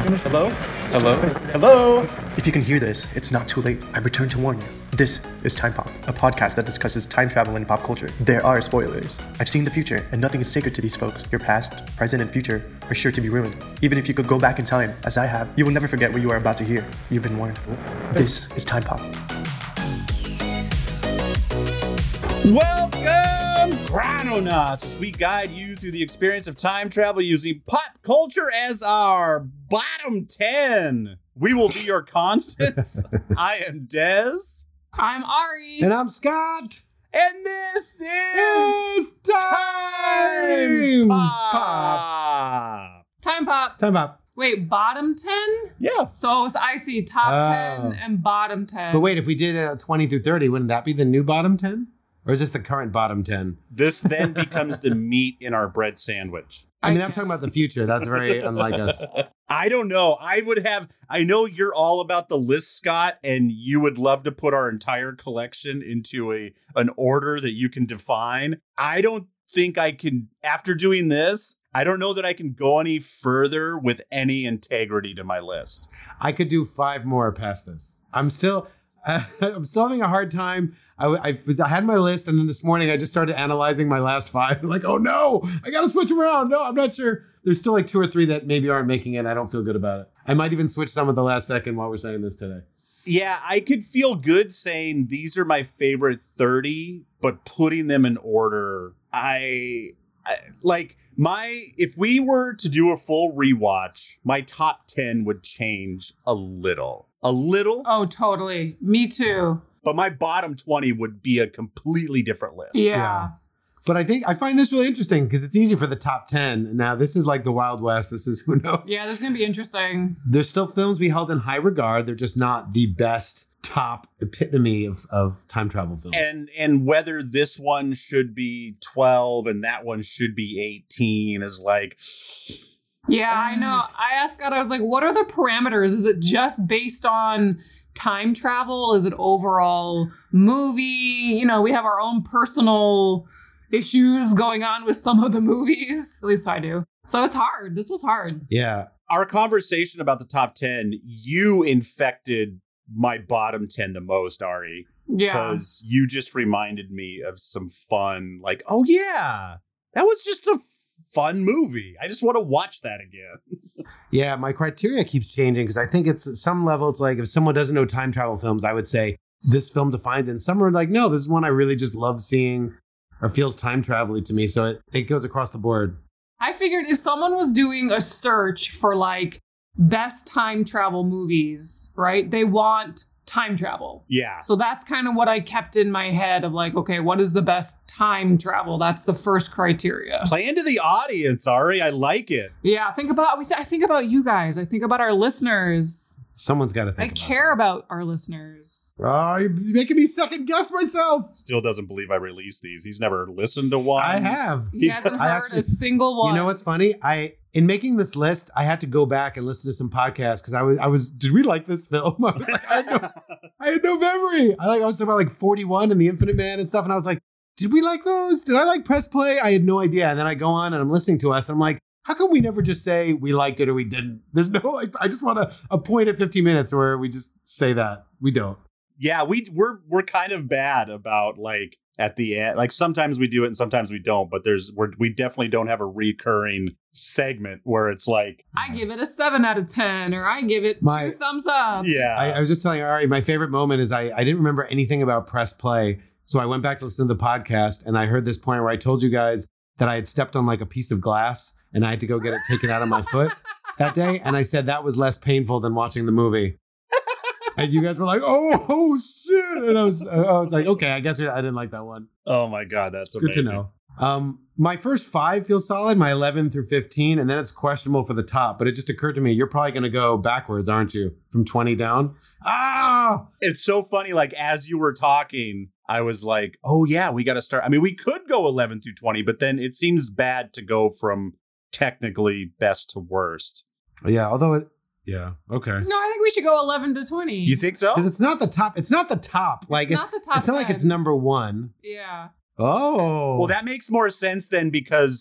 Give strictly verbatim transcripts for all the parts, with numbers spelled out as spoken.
Hello? Hello? Hello? If you can hear this, it's not too late. I return to warn you. This is Time Pop, a podcast that discusses time travel and pop culture. There are spoilers. I've seen the future, and nothing is sacred to these folks. Your past, present, and future are sure to be ruined. Even if you could go back in time, as I have, you will never forget what you are about to hear. You've been warned. This is Time Pop. Welcome, Chrononauts, as we guide you through the experience of time travel using pop culture as our bottom ten. We will be your constants. I am Dez. I'm Ari. And I'm Scott. And this is It's Time Pop. Time Pop. Time Pop. Wait, bottom ten? Yeah. So I see top Oh. ten and bottom ten. But wait, if we did it at twenty through thirty, wouldn't that be the new bottom ten? Or is this the current bottom ten? This then becomes the meat in our bread sandwich. I mean, I I'm can't- talking about the future. That's very unlike us. I don't know. I would have, I know you're all about the list, Scott, and you would love to put our entire collection into a an order that you can define. I don't think I can, after doing this, I don't know that I can go any further with any integrity to my list. I could do five more past this. I'm still... Uh, I'm still having a hard time. I, I, was, I had my list, and then this morning I just started analyzing my last five. I'm like, oh no, I got to switch them around. No, I'm not sure. There's still like two or three that maybe aren't making it. I don't feel good about it. I might even switch some at the last second while we're saying this today. Yeah, I could feel good saying these are my favorite thirty, but putting them in order, I, I like my, if we were to do a full rewatch, my top ten would change a little. A little, Oh, totally. Me too. but my bottom twenty would be a completely different list. Yeah. Yeah. But I think I find this really interesting because it's easy for the top ten. Now, this is like the Wild West. This is who knows. Yeah, this is going to be interesting. There's still films we held in high regard. They're just not the best top epitome of, of time travel films. And and whether this one should be twelve and that one should be eighteen is like, Yeah, I know. I asked Scott, I was like, what are the parameters? Is it just based on time travel? Is it overall movie? You know, we have our own personal issues going on with some of the movies. At least I do. So it's hard. This was hard. yeah. our conversation about the top ten, you infected my bottom ten the most, Ari. Yeah. Because you just reminded me of some fun, like, oh yeah, that was just a f- fun movie. I just want to watch that again. Yeah, my criteria keeps changing because I think it's at some level, it's like if someone doesn't know time travel films, I would say this film defined, and some are like, no, this is one I really just love seeing or feels time travel-y to me. So it, it goes across the board. I figured if someone was doing a search for like best time travel movies, right? They want time travel. Yeah. So that's kind of what I kept in my head of like, okay, what is the best time travel? That's the first criteria. Play into the audience, Ari. I like it. Yeah, think about we th- I think about you guys. I think about our listeners. Someone's got to I think about care about our listeners. that. Oh, you're making me second guess myself. Still doesn't believe I released these. He's never listened to one. I have. He hasn't I heard actually- a single one. You know what's funny? I in making this list, I had to go back and listen to some podcasts because I was I was did we like this film? I was like, I had no, I had no memory. I like I was talking about like forty-one and the Infinite Man and stuff, and I was like, did we like those? Did I like press play? I had no idea. And then I go on and I'm listening to us, and I'm like, how come we never just say we liked it or we didn't? There's no like I just want a, a point at fifteen minutes where we just say that. We don't. Yeah, we we're we're kind of bad about like at the end. Like sometimes we do it and sometimes we don't, but there's we're we definitely don't have a recurring segment where it's like, I give it a seven out of ten, or I give it My- two thumbs up. yeah. I, I was just telling Ari, my favorite moment is I, I didn't remember anything about press play. So I went back to listen to the podcast and I heard this point where I told you guys that I had stepped on like a piece of glass and I had to go get it taken out of my foot that day. And I said that was less painful than watching the movie. And you guys were like, oh, oh shit. And I was I was like, okay, I guess we, I didn't like that one. Oh my God, that's Good amazing. to know. Um, my first five feel solid, my eleven through fifteen, and then it's questionable for the top. But it just occurred to me, you're probably going to go backwards, aren't you? From twenty down? Ah! It's so funny. Like as you were talking, I was like, oh yeah, we got to start. I mean, we could go eleven through twenty, but then it seems bad to go from technically best to worst. Yeah, although it, yeah, okay. No, I think we should go eleven to twenty. You think so? Because it's not the top. It's not the top. Like it's not the top. it's not like ten. it's number one. Yeah. Oh, Well, that makes more sense then because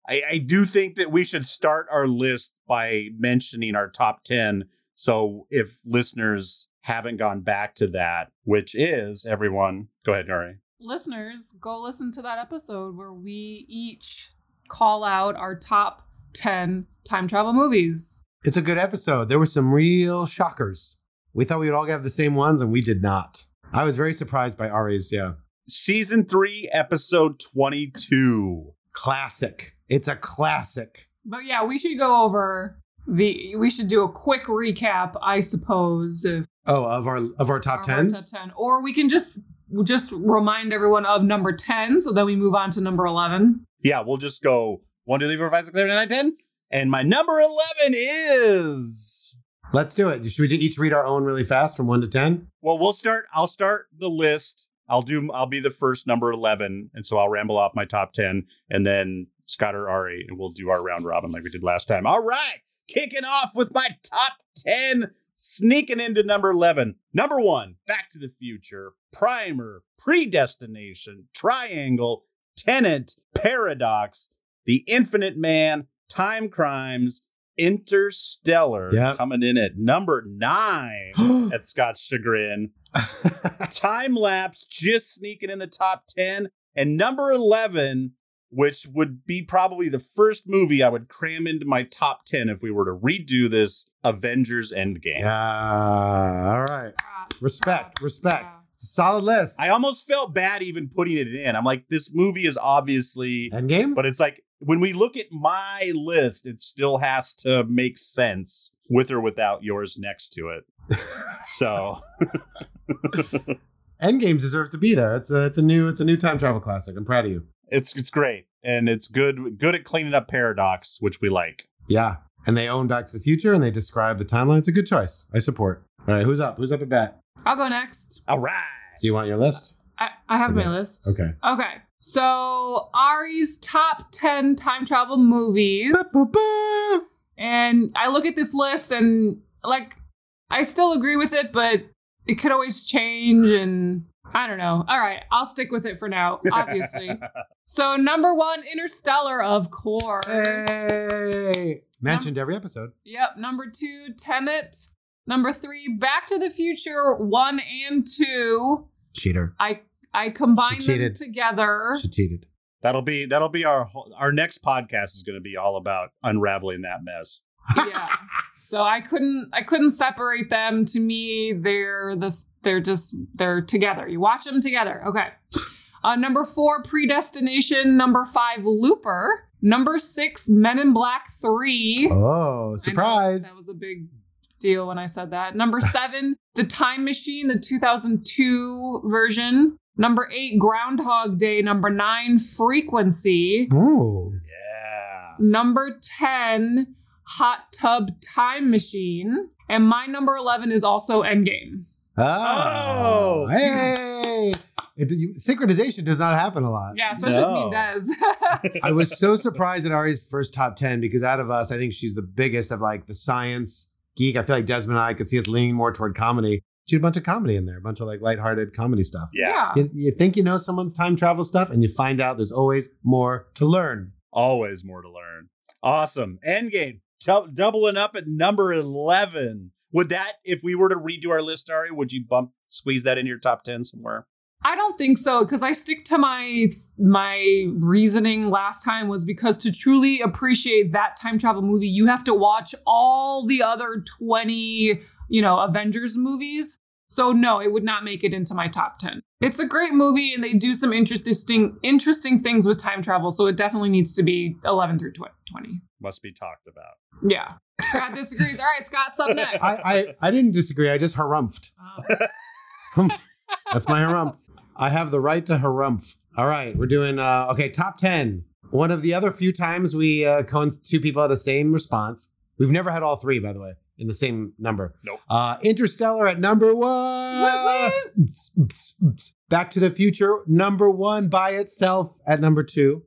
I, I do think that we should start our list by mentioning our top ten. So if listeners haven't gone back to that, which is everyone, go ahead, Nuri. Listeners, go listen to that episode where we each call out our top ten time travel movies. It's a good episode. There were some real shockers. We thought we would all have the same ones, and we did not. I was very surprised by Ari's, yeah. Season three, episode twenty-two. Classic. It's a classic. But yeah, we should go over the, we should do a quick recap, I suppose. If Oh, of our of our top of our tens? top ten. Or we can just, just remind everyone of number ten, so then we move on to number eleven. Yeah, we'll just go one, two, three, four, five, six, seven, eight, nine, ten. And my number eleven is... Let's do it. Should we each read our own really fast from one to ten? Well, we'll start. I'll start the list. I'll do. I'll be the first number eleven, and so I'll ramble off my top ten, and then Scott or Ari, and we'll do our round robin like we did last time. All right, kicking off with my top ten, sneaking into number eleven. Number one, Back to the Future, Primer, Predestination, Triangle, Tenet, Paradox, The Infinite Man, Time Crimes, Interstellar, Yep. coming in at number nine at Scott's chagrin. Time Lapse just sneaking in the top ten. And number eleven, which would be probably the first movie I would cram into my top ten if we were to redo this, Avengers Endgame. Yeah. All right. Respect. Respect. Yeah. It's a solid list. I almost felt bad even putting it in. I'm like, this movie is obviously, Endgame? but it's like, when we look at my list, it still has to make sense with or without yours next to it. So Endgame deserves to be there. It's a it's a new it's a new time travel classic. I'm proud of you. it's it's great. And it's good good at cleaning up paradox, which we like. Yeah. And they own Back to the Future and they describe the timeline. It's a good choice. I support. All right, who's up? Who's up at bat? I'll go next. All right. Do you want your list? I, I have Okay. my list. Okay. Okay. So Ari's top ten time travel movies. Ba-ba-ba. And I look at this list and like I still agree with it, but it could always change and I don't know. All right, I'll stick with it for now, obviously. So number one, Interstellar, of course. Hey. Mentioned every episode. Yep. Number two, Tenet. Number three, Back to the Future one and two. Cheater. I I combined She them cheated. together. She cheated. That'll be that'll be our whole- our next podcast is going to be all about unraveling that mess. Yeah. So I couldn't I couldn't separate them. To me, they're this they're just they're together. You watch them together. Okay. Uh, number four, Predestination. Number five, Looper. Number six, Men in Black three. Oh, I know surprise. that was a big deal when I said that. Number seven, The Time Machine, the two thousand two version. Number eight, Groundhog Day. Number nine, Frequency. Oh. Yeah. Number ten, Hot Tub Time Machine. And my number eleven is also Endgame. Oh. Oh. Hey. It, you, synchronization does not happen a lot. Yeah, especially No. with me, Des. I was so surprised at Ari's first top ten because out of us, I think she's the biggest of like the science geek. I feel like Desmond and I could see us leaning more toward comedy. She had a bunch of comedy in there, a bunch of like lighthearted comedy stuff. Yeah. You, you think you know someone's time travel stuff and you find out there's always more to learn. Always more to learn. Awesome. Endgame. Dou- doubling up at number eleven. Would that, if we were to redo our list, Ari, would you bump, squeeze that in your top ten somewhere? I don't think so, because I stick to my my reasoning last time was because to truly appreciate that time travel movie, you have to watch all the other twenty, you know, Avengers movies. So no, it would not make it into my top ten. It's a great movie and they do some interesting interesting things with time travel, so it definitely needs to be eleven through twenty. Must be talked about. Yeah. Scott disagrees. All right, Scott's up next. I, I, I didn't disagree. I just harumphed. Oh. That's my harumph. I have the right to harumph. All right, we're doing, uh, okay, top ten. One of the other few times we, uh, coinc- two people had the same response. We've never had all three, by the way, in the same number. Nope. Uh, Interstellar at number one. Oops, oops, oops. Back to the Future, number one by itself at number two.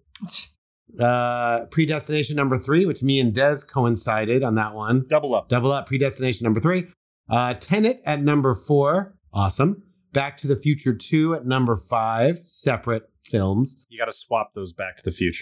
Uh, Predestination number three, which me and Des coincided on that one. Double up. Double up. Predestination number three. Uh, Tenet at number four. Awesome. Back to the Future two at number five. Separate films. You got to swap those Back to the Futures.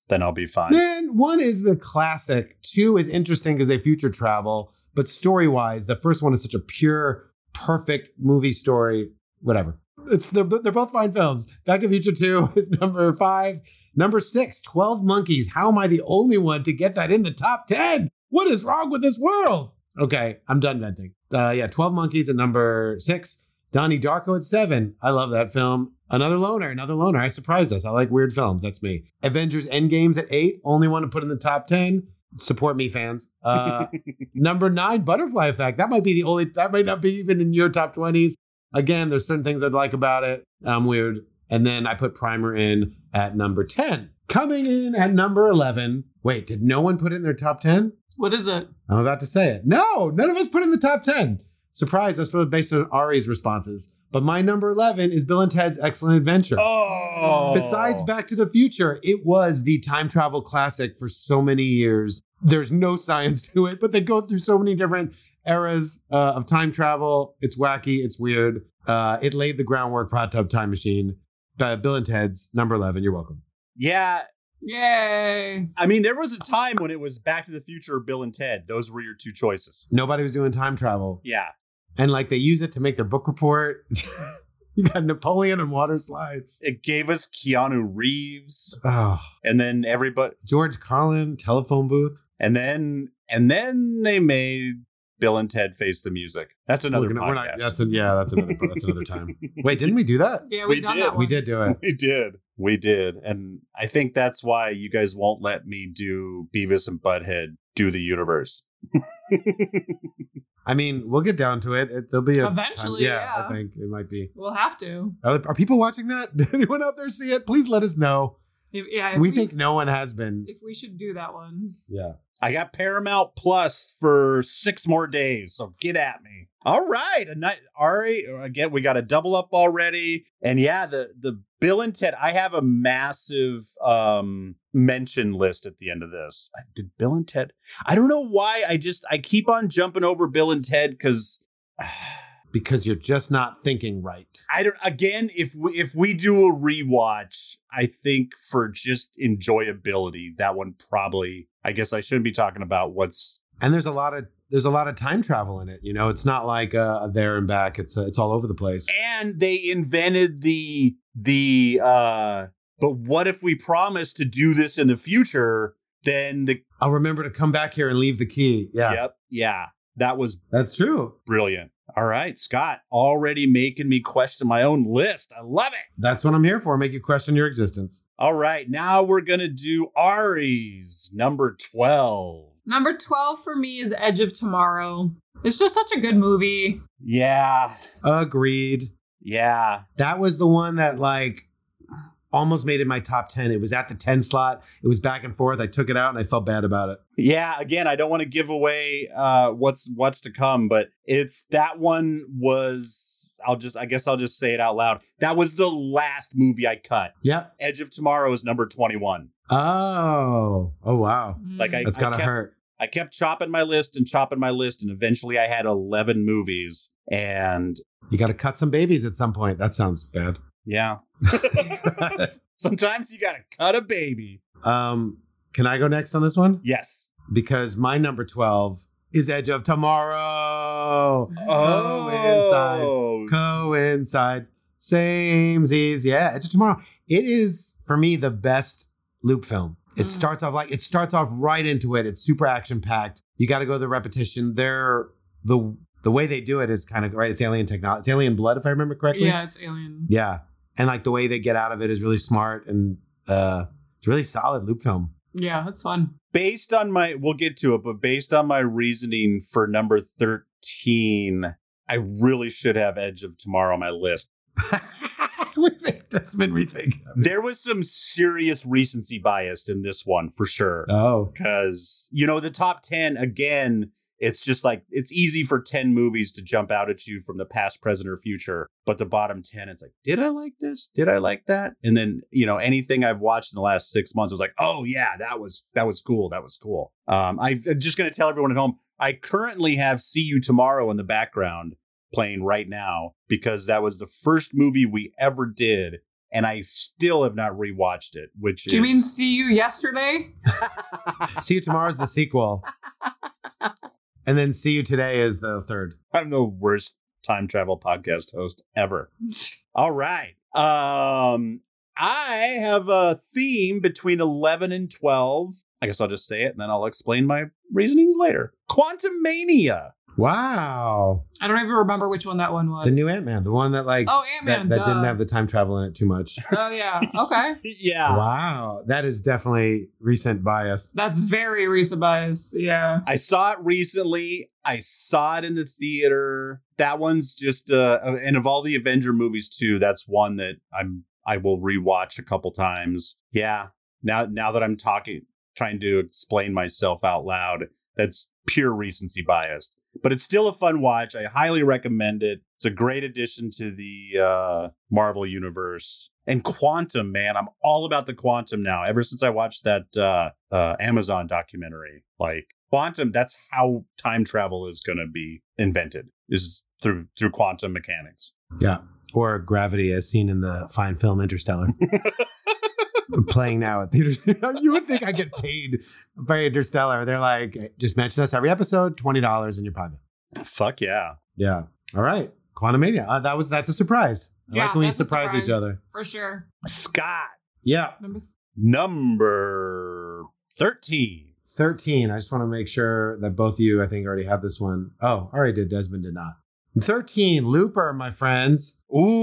then I'll be fine. Man, one is the classic. Two is interesting because they future travel. But story-wise, the first one is such a pure, perfect movie story. Whatever. It's they're, they're both fine films. Back to the Future two is number five. Number six, twelve Monkeys. How am I the only one to get that in the top ten? What is wrong with this world? Okay, I'm done venting. Uh, yeah, twelve Monkeys at number six. Donnie Darko at seven. I love that film. Another loner, another loner. I surprised us. I like weird films. That's me. Avengers Endgame's at eight. Only one to put in the top ten. Support me, fans. Uh, number nine, Butterfly Effect. That might be the only, that might not be even in your top twenties. Again, there's certain things I'd like about it. I'm weird. And then I put Primer in at number ten. Coming in at number eleven. Wait, did no one put it in their top ten? What is it? I'm about to say it. No, none of us put in the top ten. Surprise, that's probably based on Ari's responses. But my number eleven is Bill and Ted's Excellent Adventure. Oh. Besides Back to the Future, it was the time travel classic for so many years. There's no science to it, but they go through so many different eras uh, of time travel. It's wacky. It's weird. Uh, it laid the groundwork for Hot Tub Time Machine. Uh, Bill and Ted's number eleven. You're welcome. Yeah. Yay. I mean, there was a time when it was Back to the Future or Bill and Ted. Those were your two choices. Nobody was doing time travel. Yeah. And like they use it to make their book report. You got Napoleon and water slides. It gave us Keanu Reeves. Oh, And then everybody, George Carlin, telephone booth. and then, and then they made Bill and Ted Face the Music. That's another We're gonna- podcast. we're not- that's a, yeah, that's another that's another time. Wait, didn't we do that? Yeah, We we done did. that one. We did do it. We did. We did. And I think that's why you guys won't let me do Beavis and Butthead do the universe. I mean, we'll get down to it. it there'll be a Eventually, time. yeah. I think it might be. We'll have to. Are, are people watching that? Did anyone out there see it? Please let us know. If, yeah, if We think no one has been. if we should do that one. Yeah. I got Paramount Plus for six more days, so get at me. All right, a night. Ari, again, we got a double up already, and yeah, the the Bill and Ted. I have a massive um mention list at the end of this. Did Bill and Ted? I don't know why. I just I keep on jumping over Bill and Ted because. Because you're just not thinking right. I don't. Again, if we if we do a rewatch, I think for just enjoyability, that one probably. I guess I shouldn't be talking about what's. And there's a lot of there's a lot of time travel in it. You know, it's not like uh, there and back. It's uh, it's all over the place. And they invented the the. uh But what if we promise to do this in the future? Then the. I'll remember to come back here and leave the key. Yeah, Yep. Yeah. That was that's true. brilliant. All right, Scott, already making me question my own list. I love it. That's what I'm here for. Make you question your existence. All right, now we're going to do Ari's number twelve. Number twelve for me is Edge of Tomorrow. It's just such a good movie. Yeah. Agreed. Yeah. That was the one that like almost made it my top ten. It was at the ten slot. It was back and forth. I took it out and I felt bad about it. Yeah, again, I don't want to give away uh what's what's to come, but it's that one was I'll just I guess I'll just say it out loud. That was the last movie I cut. Yep. Edge of Tomorrow is number twenty-one. Oh. Oh wow. Like I That's I gotta kept, hurt. I kept chopping my list and chopping my list, and eventually I had eleven movies. And You gotta cut some babies at some point. That sounds bad. yeah. Sometimes you gotta cut a baby. um, can I go next on this one? Yes. Because my number twelve is Edge of Tomorrow. Oh, Coincide. Coincide. Samesies. Yeah, Edge of Tomorrow. It is, for me, the best loop film. It Mm. starts off like, it starts off right into it. It's super action packed. You got to go to the repetition. They're, the the way they do it is kind of, right, it's alien technology. It's alien blood, if I remember correctly. Yeah, it's Alien. Yeah. And like the way they get out of it is really smart. And uh, it's a really solid loop film. Yeah, that's fun. based on my, we'll get to it, but based on my reasoning for number thirteen, I really should have Edge of Tomorrow on my list. That's been rethink. There was some serious recency bias in this one for sure. Oh. Because, you know, the top ten, again, it's just like, it's easy for ten movies to jump out at you from the past, present, or future. But the bottom ten, it's like, did I like this? Did I like that? And then, you know, anything I've watched in the last six months, I was like, oh yeah, that was, that was cool. That was cool. Um, I, I'm just going to tell everyone at home, I currently have See You Tomorrow in the background playing right now because that was the first movie we ever did. and I still have not rewatched it, which Do is... you mean See You Yesterday? See You Tomorrow is the sequel. And then See You Today is the third. I'm the worst time travel podcast host ever. All right. Um, I have a theme between eleven and twelve. I guess I'll just say it and then I'll explain my reasonings later. Quantum Mania. Wow. I don't even remember which one that one was. The new Ant-Man, the one that like Oh, that, Ant-Man. that duh. didn't have the time travel in it too much. Oh, yeah. Okay. Yeah. Wow. That is definitely recent bias. That's very recent bias. Yeah. I saw it recently. I saw it in the theater. That one's just uh and of all the Avenger movies too, that's one that I'm I will rewatch a couple times. Yeah. Now now that I'm talking trying to explain myself out loud, that's pure recency bias. But it's still a fun watch. I highly recommend it. It's a great addition to the uh, Marvel universe. And Quantum, man, I'm all about the Quantum now. Ever since I watched that uh, uh, Amazon documentary, like Quantum, that's how time travel is going to be invented, is through through quantum mechanics. Yeah. Or gravity as seen in the fine film Interstellar. Playing now at theaters. You would think I get paid by Interstellar. They're like, just mention us every episode, twenty dollars in your pocket. Fuck yeah. Yeah. All right. Quantum Mania. Uh, that was, that's a surprise. I Yeah, like when we that's a surprise each surprise. other. For sure. Scott, Yeah. Number th- number thirteen. thirteen. I just want to make sure that both of you, I think, already have this one. Oh, already did. Desmond did not. thirteen. Looper, my friends.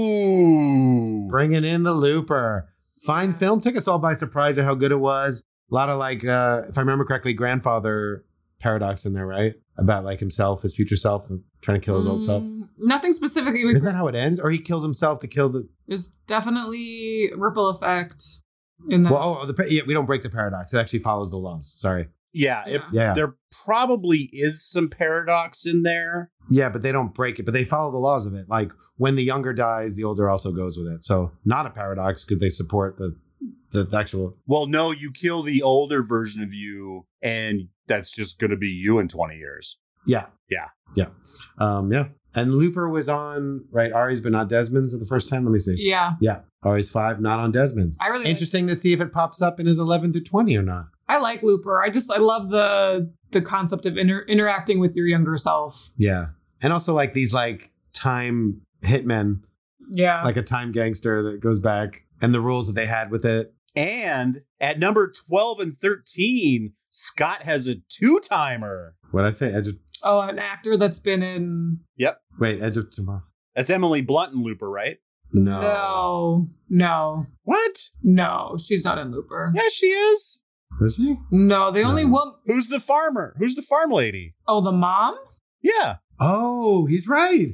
Ooh. Bringing in the Looper. Fine film. Took us all by surprise at how good it was. A lot of like, uh, if I remember correctly, grandfather paradox in there, right? About like himself, his future self, and trying to kill his old self. Mm, Nothing specifically. With Isn't that how it ends? Or he kills himself to kill the... There's definitely ripple effect in that. Well, oh, the, yeah, we don't break the paradox. It actually follows the laws. Sorry. Yeah, it, Yeah. Yeah. there probably is some paradox in there. Yeah, but they don't break it. But they follow the laws of it. Like when the younger dies, the older also goes with it. So not a paradox because they support the, the the actual... Well, no, you kill the older version of you, and that's just going to be you in twenty years. Yeah. Yeah. Yeah. Um, yeah. And Looper was on, right, Ari's, but not Desmond's at the first time. Let me see. Yeah. Yeah. Ari's five, not on Desmond's. I really Interesting to see if it pops up in his eleven through twenty or not. I like Looper. I just I love the the concept of inter- interacting with your younger self. Yeah. And also like these like time hitmen, Yeah. like a time gangster that goes back and the rules that they had with it. And at number twelve and thirteen, Scott has a two-timer. What'd I say? Edge of... oh, an actor that's been in Yep. Wait, Edge of Tomorrow. That's Emily Blunt in Looper, right? No. No. No. What? No, she's not in Looper. Yeah, she is. Is she? No, the only No. one Who's the farmer? Who's the farm lady? oh, the mom? Yeah. Oh, he's right.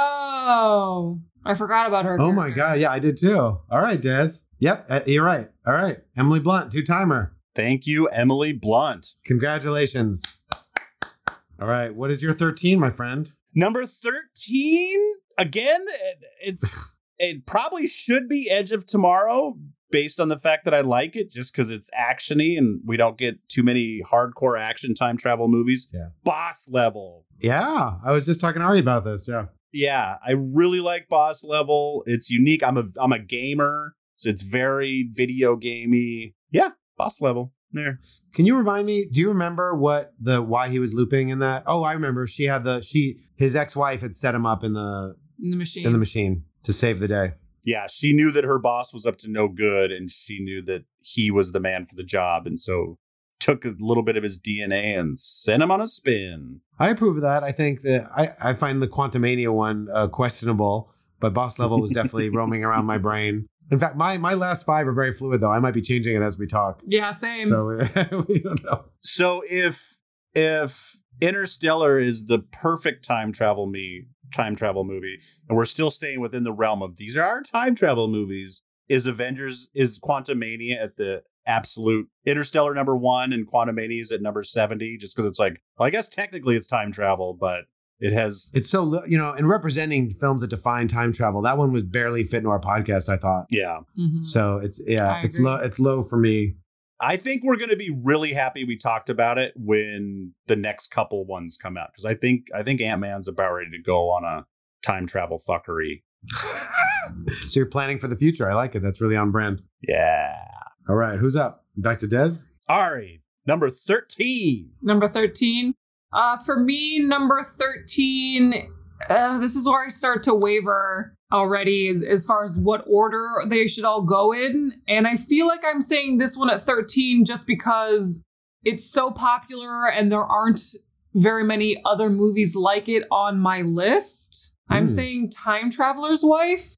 Oh. I forgot about her. Oh my character. God. Yeah, I did too. All right, Des. Yep, uh, you're right. All right. Emily Blunt, two timer. Thank you, Emily Blunt. Congratulations. All right. What is your thirteen, my friend? Number thirteen, again, it- it's it probably should be Edge of Tomorrow based on the fact that I like it just because it's actiony and we don't get too many hardcore action time travel movies. Yeah. Boss Level. Yeah, I was just talking to Ari about this. Yeah. Yeah, I really like Boss Level. It's unique. I'm a I'm a gamer, so it's very video gamey. Yeah, Boss Level. There. Can you remind me? Do you remember what the why he was looping in that? Oh, I remember. She had the she his ex-wife had set him up in the In the machine. in the machine to save the day. Yeah, she knew that her boss was up to no good, and she knew that he was the man for the job, and so took a little bit of his D N A and sent him on a spin. I approve of that. I think that I, I find the Quantumania one uh, questionable, but Boss Level was definitely roaming around my brain. In fact, my my last five are very fluid, though. I might be changing it as we talk. yeah, same. So we don't know. So if if Interstellar is the perfect time travel me time travel movie, and we're still staying within the realm of these are our time travel movies, is Avengers is Quantumania at the absolute Interstellar number one and Quantumania is at number seventy, just because it's like, well, I guess technically it's time travel, but it has It's so, li- you know, in representing films that define time travel, that one was barely fit into our podcast, I thought. yeah. Mhm. So it's, yeah, I it's agree. low. It's low for me. I think we're going to be really happy we talked about it when the next couple ones come out, because I think I think Ant-Man's about ready to go on a time travel fuckery. So you're planning for the future. I like it. That's really on brand. Yeah. All right. Who's up? Back to Des? Ari, number thirteen. Number thirteen. Uh, for me, number thirteen, uh, this is where I start to waver already as, as far as what order they should all go in. And I feel like I'm saying this one at thirteen just because it's so popular and there aren't very many other movies like it on my list. Mm. I'm saying Time Traveler's Wife.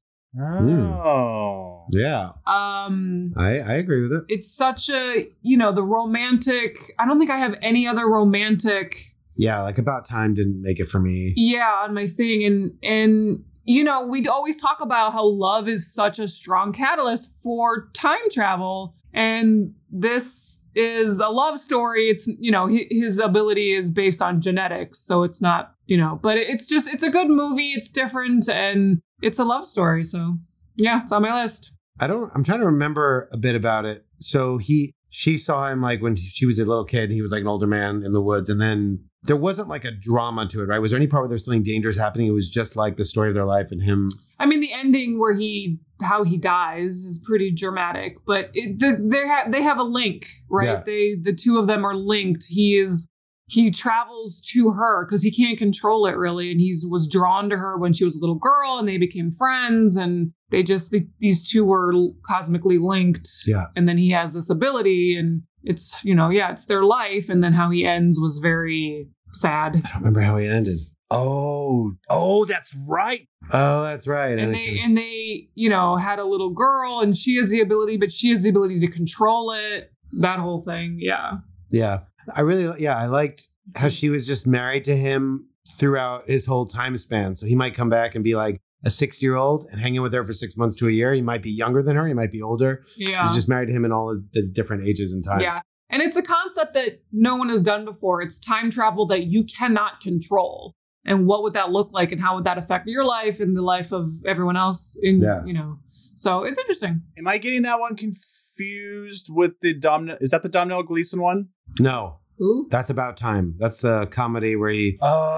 Oh. Yeah. Um, I, I agree with it. It's such a, you know, the romantic, I don't think I have any other romantic. Yeah, like About Time didn't make it for me. Yeah, on my thing. And, and you know, we'd always talk about how love is such a strong catalyst for time travel. And this is a love story. It's, you know, his, his ability is based on genetics. So it's not, you know, but it's just, it's a good movie. It's different and it's a love story. So yeah, it's on my list. I don't, I'm trying to remember a bit about it. So he, she saw him like when she was a little kid, and he was like an older man in the woods. And then there wasn't like a drama to it, right? Was there any part where there's something dangerous happening? It was just like the story of their life and him. I mean, the ending where he, how he dies is pretty dramatic, but it, the, they have, they have a link, right? Yeah. They, the two of them are linked. He is, he travels to her because he can't control it really. And he was drawn to her when she was a little girl and they became friends and they just, the, these two were cosmically linked. Yeah. And then he has this ability and it's, you know, yeah, it's their life. And then how he ends was very sad. I don't remember how he ended. Oh, oh, that's right. Oh, that's right. And they, and they, you know, had a little girl and she has the ability, but she has the ability to control it. That whole thing. Yeah. Yeah. I really, yeah, I liked how she was just married to him throughout his whole time span. So he might come back and be like a six year old and hang in with her for six months to a year. He might be younger than her. He might be older. Yeah. She's just married to him in all his, his different ages and times. Yeah. And it's a concept that no one has done before. It's time travel that you cannot control. And what would that look like? And how would that affect your life and the life of everyone else? In, Yeah. you know, so it's interesting. Am I getting that one confused with the Domhnall? Is that the Domhnall Gleeson one? No, Ooh. that's About Time. That's the comedy where he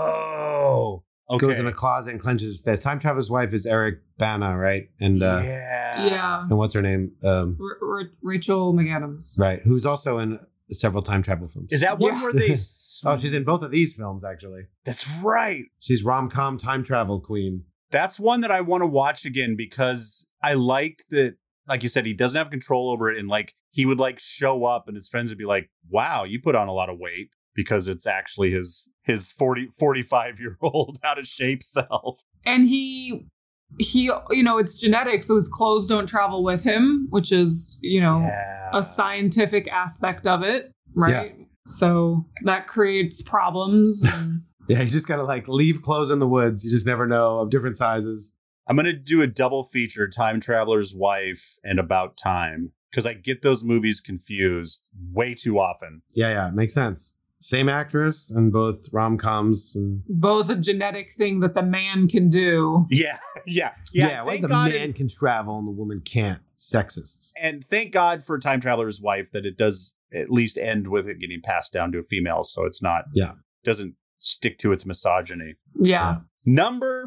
Oh, okay. goes in a closet and clenches his fist. Time Traveler's Wife is Eric Bana, right? And uh, yeah. Yeah. and what's her name? Um, R- R- Rachel McAdams. right, who's also in several time travel films. Is that one Yeah. where they? Oh, she's in both of these films, actually. That's right. She's rom-com time travel queen. That's one that I want to watch again because I liked that, like you said, he doesn't have control over it. And like he would like show up and his friends would be like, wow, you put on a lot of weight, because it's actually his his forty, forty-five year old out of shape self. And he, he, you know, it's genetic. So his clothes don't travel with him, which is, you know, Yeah. a scientific aspect of it. Right. So that creates problems. And Yeah, you just gotta like leave clothes in the woods. You just never know, of different sizes. I'm going to do a double feature, Time Traveler's Wife and About Time, because I get those movies confused way too often. Yeah, yeah, it makes sense. Same actress and both rom-coms. And both a genetic thing that the man can do. Yeah, yeah, yeah. yeah, well, thank the God man it- can travel and the woman can't. Sexists. and thank God for Time Traveler's Wife that it does at least end with it getting passed down to a female, so it's not, Yeah. doesn't stick to its misogyny. Yeah. Number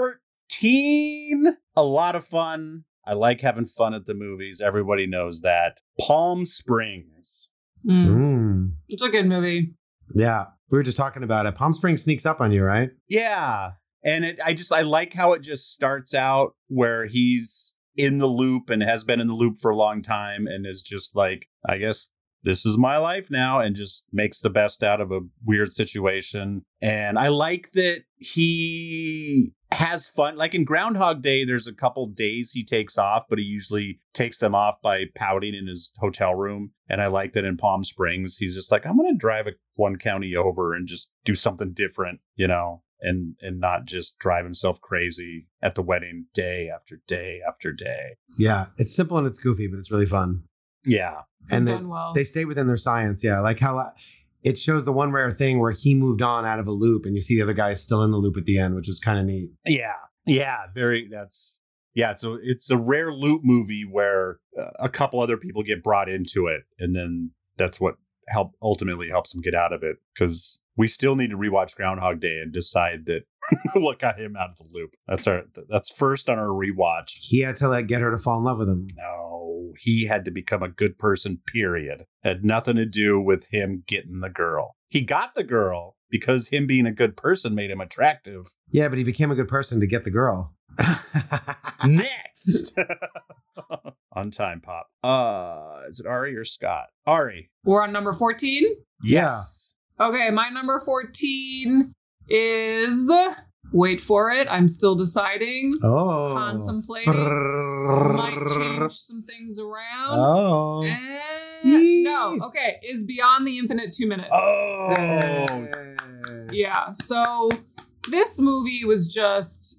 fourteen, a lot of fun. I like having fun at the movies. Everybody knows that. Palm Springs. Mm. Mm. It's a good movie. Yeah, we were just talking about it. Palm Springs sneaks up on you, right? Yeah. And it, I just, I like how it just starts out where he's in the loop and has been in the loop for a long time and is just like, I guess this is my life now, and just makes the best out of a weird situation. And I like that he has fun. Like in Groundhog Day, there's a couple days he takes off, but he usually takes them off by pouting in his hotel room. And I like that in Palm Springs, he's just like, I'm going to drive a, one county over and just do something different, you know, and and not just drive himself crazy at the wedding day after day after day. Yeah, it's simple and it's goofy, but it's really fun. Yeah. And done they, well. they stay within their science. Yeah, like how uh, it shows the one rare thing where he moved on out of a loop, and you see the other guy is still in the loop at the end, which was kind of neat. Yeah. Yeah. Very. That's. Yeah. So it's a rare loop movie where uh, a couple other people get brought into it. And then that's what help ultimately helps him get out of it. Because we still need to rewatch Groundhog Day and decide that What got him out of the loop? That's our. That's first on our rewatch. He had to like get her to fall in love with him. No, he had to become a good person. Period. Had nothing to do with him getting the girl. He got the girl because him being a good person made him attractive. Yeah, but he became a good person to get the girl. Next. On time, Pop. Uh, is it Ari or Scott? Ari. We're on number fourteen? Yes. Okay, my number fourteen is... Wait for it. I'm still deciding. Oh. Contemplating. Brrr. Might change some things around. Oh. Eh, Yee. no. Okay. Is Beyond the Infinite two minutes. Oh. Yeah. So this movie was just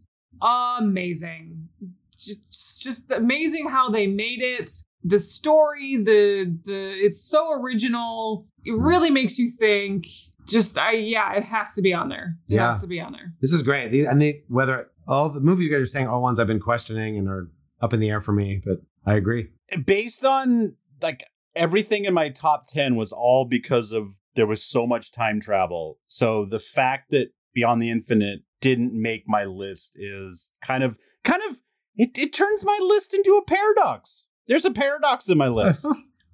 amazing. Just, just amazing how they made it. The story, the the it's so original. It really makes you think. Just I yeah, it has to be on there. It Yeah. has to be on there. This is great. These- And they, whether all the movies you guys are saying, all ones I've been questioning and are up in the air for me, but I agree. Based on like everything in my top ten was all because of there was so much time travel. So the fact that Beyond the Infinite didn't make my list is kind of kind of it, it turns my list into a paradox. There's a paradox in my list.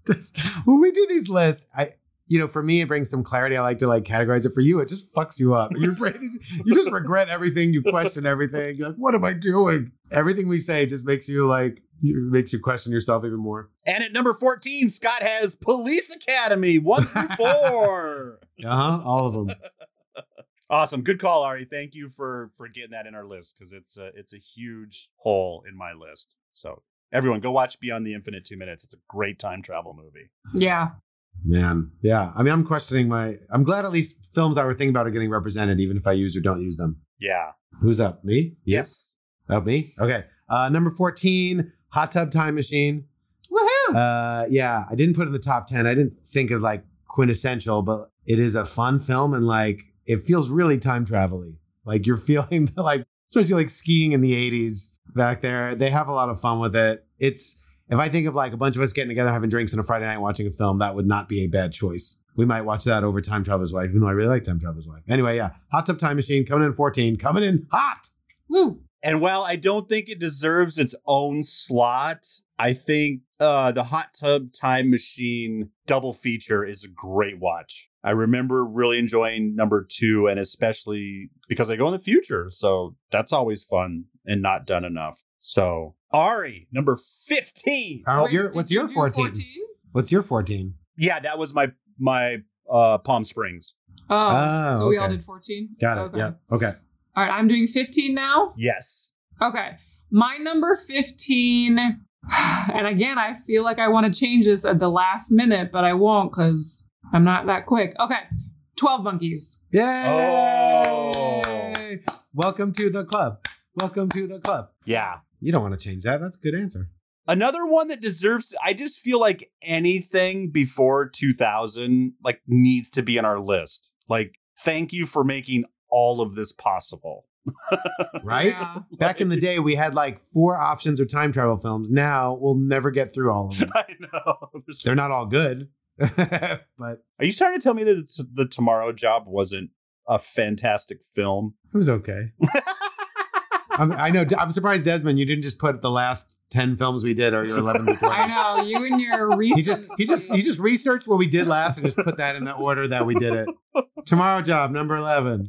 When we do these lists, I, you know, for me, it brings some clarity. I like to like categorize it. For you, it just fucks you up. Your brain, you just regret everything. You question everything. You're like, what am I doing? Everything we say just makes you like, you, makes you question yourself even more. And at number fourteen, Scott has Police Academy one through four. Uh huh. All of them. Awesome. Good call, Ari. Thank you for for getting that in our list because it's a, it's a huge hole in my list. So everyone, go watch Beyond the Infinite two minutes. It's a great time travel movie. Yeah. Man. Yeah. I mean, I'm questioning my, I'm glad at least films I were thinking about are getting represented, even if I use or don't use them. Yeah. Who's up? Me? Yes. Oh, me? Okay. Uh, number fourteen, Hot Tub Time Machine. Woohoo! Uh, yeah, I didn't put it in the top ten. I didn't think of like quintessential, but it is a fun film and like it feels really time travel-y. Like you're feeling the, like, especially like skiing in the eighties back there. They have a lot of fun with it. It's, if I think of like a bunch of us getting together, having drinks on a Friday night, watching a film, that would not be a bad choice. We might watch that over Time Traveler's Wife, even though I really like Time Traveler's Wife. Anyway, yeah, Hot Tub Time Machine coming in fourteen, coming in hot. Woo! And while I don't think it deserves its own slot, I think uh, the Hot Tub Time Machine double feature is a great watch. I remember really enjoying number two, and especially because I go in the future. So that's always fun and not done enough. So Ari, number fifteen. Carl, Wait, your- did what's you your do fourteen? What's your fourteen? Yeah, that was my my uh, Palm Springs. Oh, Oh, so we all okay. did fourteen? Got it. Okay. Yeah. Okay. All right, I'm doing fifteen now. Yes. Okay. My number fifteen, and again, I feel like I want to change this at the last minute, but I won't because I'm not that quick. Okay. twelve Monkeys. Yay! Oh. Welcome to the club. Welcome to the club. Yeah. You don't want to change that. That's a good answer. Another one that deserves, I just feel like anything before two thousand like needs to be on our list. Like, thank you for making all of this possible. Right? Yeah. Back in the day, we had like four options of time travel films. Now we'll never get through all of them. I know. There's- They're not all good, but Are you trying to tell me that it's, the Tomorrow Job wasn't a fantastic film? it was okay. I'm, I know. I'm surprised, Desmond, you didn't just put the last ten films we did or your eleven to twenty. I know. You and your recent. He just he just he just researched what we did last and just put that in the order that we did it. Tomorrow Job, number eleven.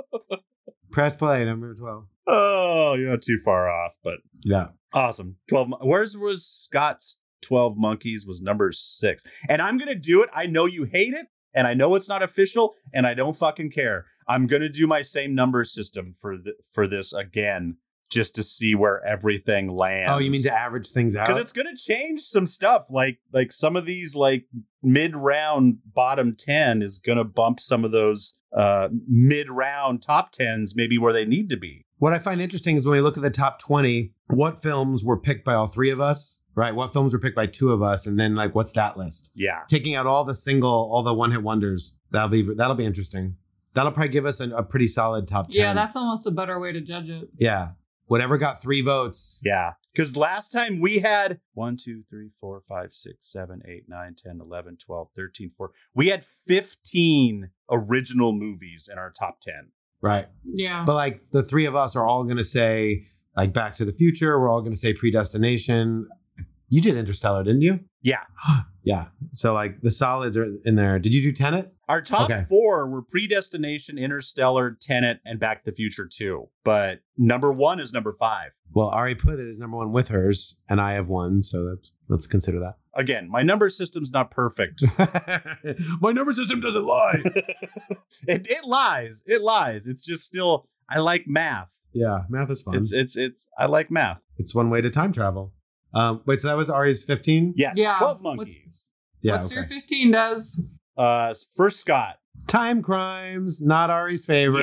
Press play, number twelve. Oh, you're not too far off, but Yeah. awesome. twelve. Mon- Where's was Scott's twelve Monkeys was number six. And I'm going to do it. I know you hate it, and I know it's not official, and I don't fucking care. I'm going to do my same number system for th- for this again, just to see where everything lands. Oh, you mean to average things out? Because it's going to change some stuff. Like like some of these like mid-round bottom ten is going to bump some of those uh, mid-round top tens maybe where they need to be. What I find interesting is when we look at the top twenty, what films were picked by all three of us, right? What films were picked by two of us, and then like what's that list? Yeah. Taking out all the single, all the one-hit wonders. That'll be that'll be interesting. That'll probably give us a, a pretty solid top ten. Yeah, that's almost a better way to judge it. yeah. Whatever got three votes. Yeah. Because last time we had one, two, three, four, five, six, seven, eight, nine, ten, eleven, twelve, thirteen, fourteen. We had fifteen original movies in our top ten. Right. Yeah. But like the three of us are all going to say like Back to the Future. We're all going to say Predestination. You did Interstellar, didn't you? Yeah. Yeah. So like the solids are in there. Did you do Tenet? Our top Okay. four were Predestination, Interstellar, Tenet, and Back to the Future two. But number one is number five. Well, Ari put it as number one with hers, and I have one. So that's, let's consider that. Again, my number system's not perfect. My number system doesn't lie. it, it lies. It lies. It's just still, I like math. Yeah, math is fun. It's, It's, it's, it's, I like math. it's one way to time travel. Um, wait, so that was Ari's fifteen? Yes. Yeah. twelve What- monkeys. Yeah. What's okay. your fifteen does? Uh, first Scott. Time crimes, not Ari's favorite.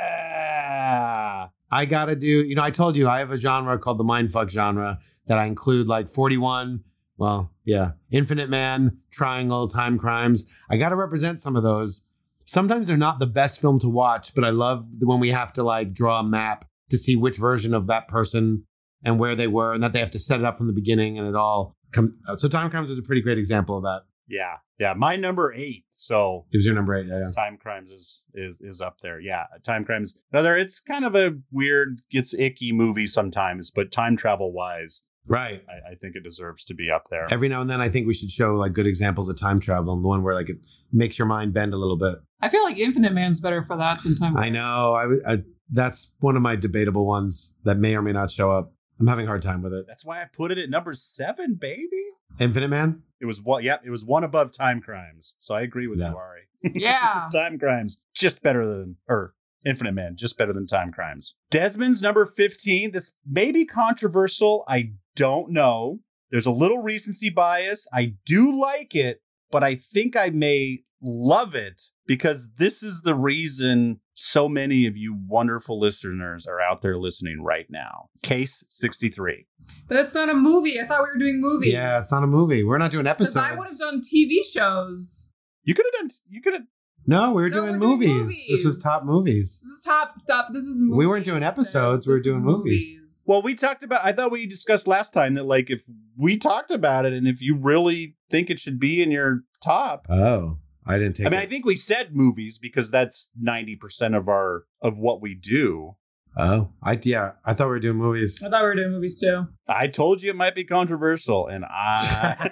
Yeah. I gotta do, you know, I told you I have a genre called the mindfuck genre that I include like forty-one, well, yeah, Infinite Man, Triangle, Time Crimes. I gotta represent some of those. Sometimes they're not the best film to watch, but I love when we have to like draw a map to see which version of that person and where they were, and that they have to set it up from the beginning and it all comes out. So Time Crimes is a pretty great example of that. Yeah. Yeah. My number eight. So It was your number eight, yeah. yeah. Time Crimes is is is up there. Yeah, Time Crimes. Another. It's kind of a weird, gets icky movie sometimes, but time travel wise, Right. I, I think it deserves to be up there. Every now and then I think we should show like good examples of time travel and the one where like it makes your mind bend a little bit. I feel like Infinite Man's better for that than Time. I know. I, w- I that's one of my debatable ones that may or may not show up. I'm having a hard time with it. That's why I put it at number seven, baby. Infinite Man? It was one. Yeah, it was one above Time Crimes. So I agree with Yeah. you, Ari. Yeah. Time Crimes just better than or Infinite Man just better than Time Crimes. Desmond's number fifteen. This may be controversial. I don't know. There's a little recency bias. I do like it, but I think I may love it because this is the reason so many of you wonderful listeners are out there listening right now. Case sixty-three. But that's not a movie. I thought we were doing movies. Yeah, it's not a movie. We're not doing Because episodes. I would have done T V shows. You could have done. You could have. No, we were No, doing we're doing movies. This was movies. top movies. This is top top. This is movies. We weren't doing episodes, we were This is doing movies. Well, we talked about. I thought we discussed last time that like if we talked about it, and if you really think it should be in your top. Oh, I didn't take I mean, it. I think we said movies because that's ninety percent of our of what we do. Oh, I yeah, I thought we were doing movies. I thought we were doing movies too. I told you it might be controversial, and I.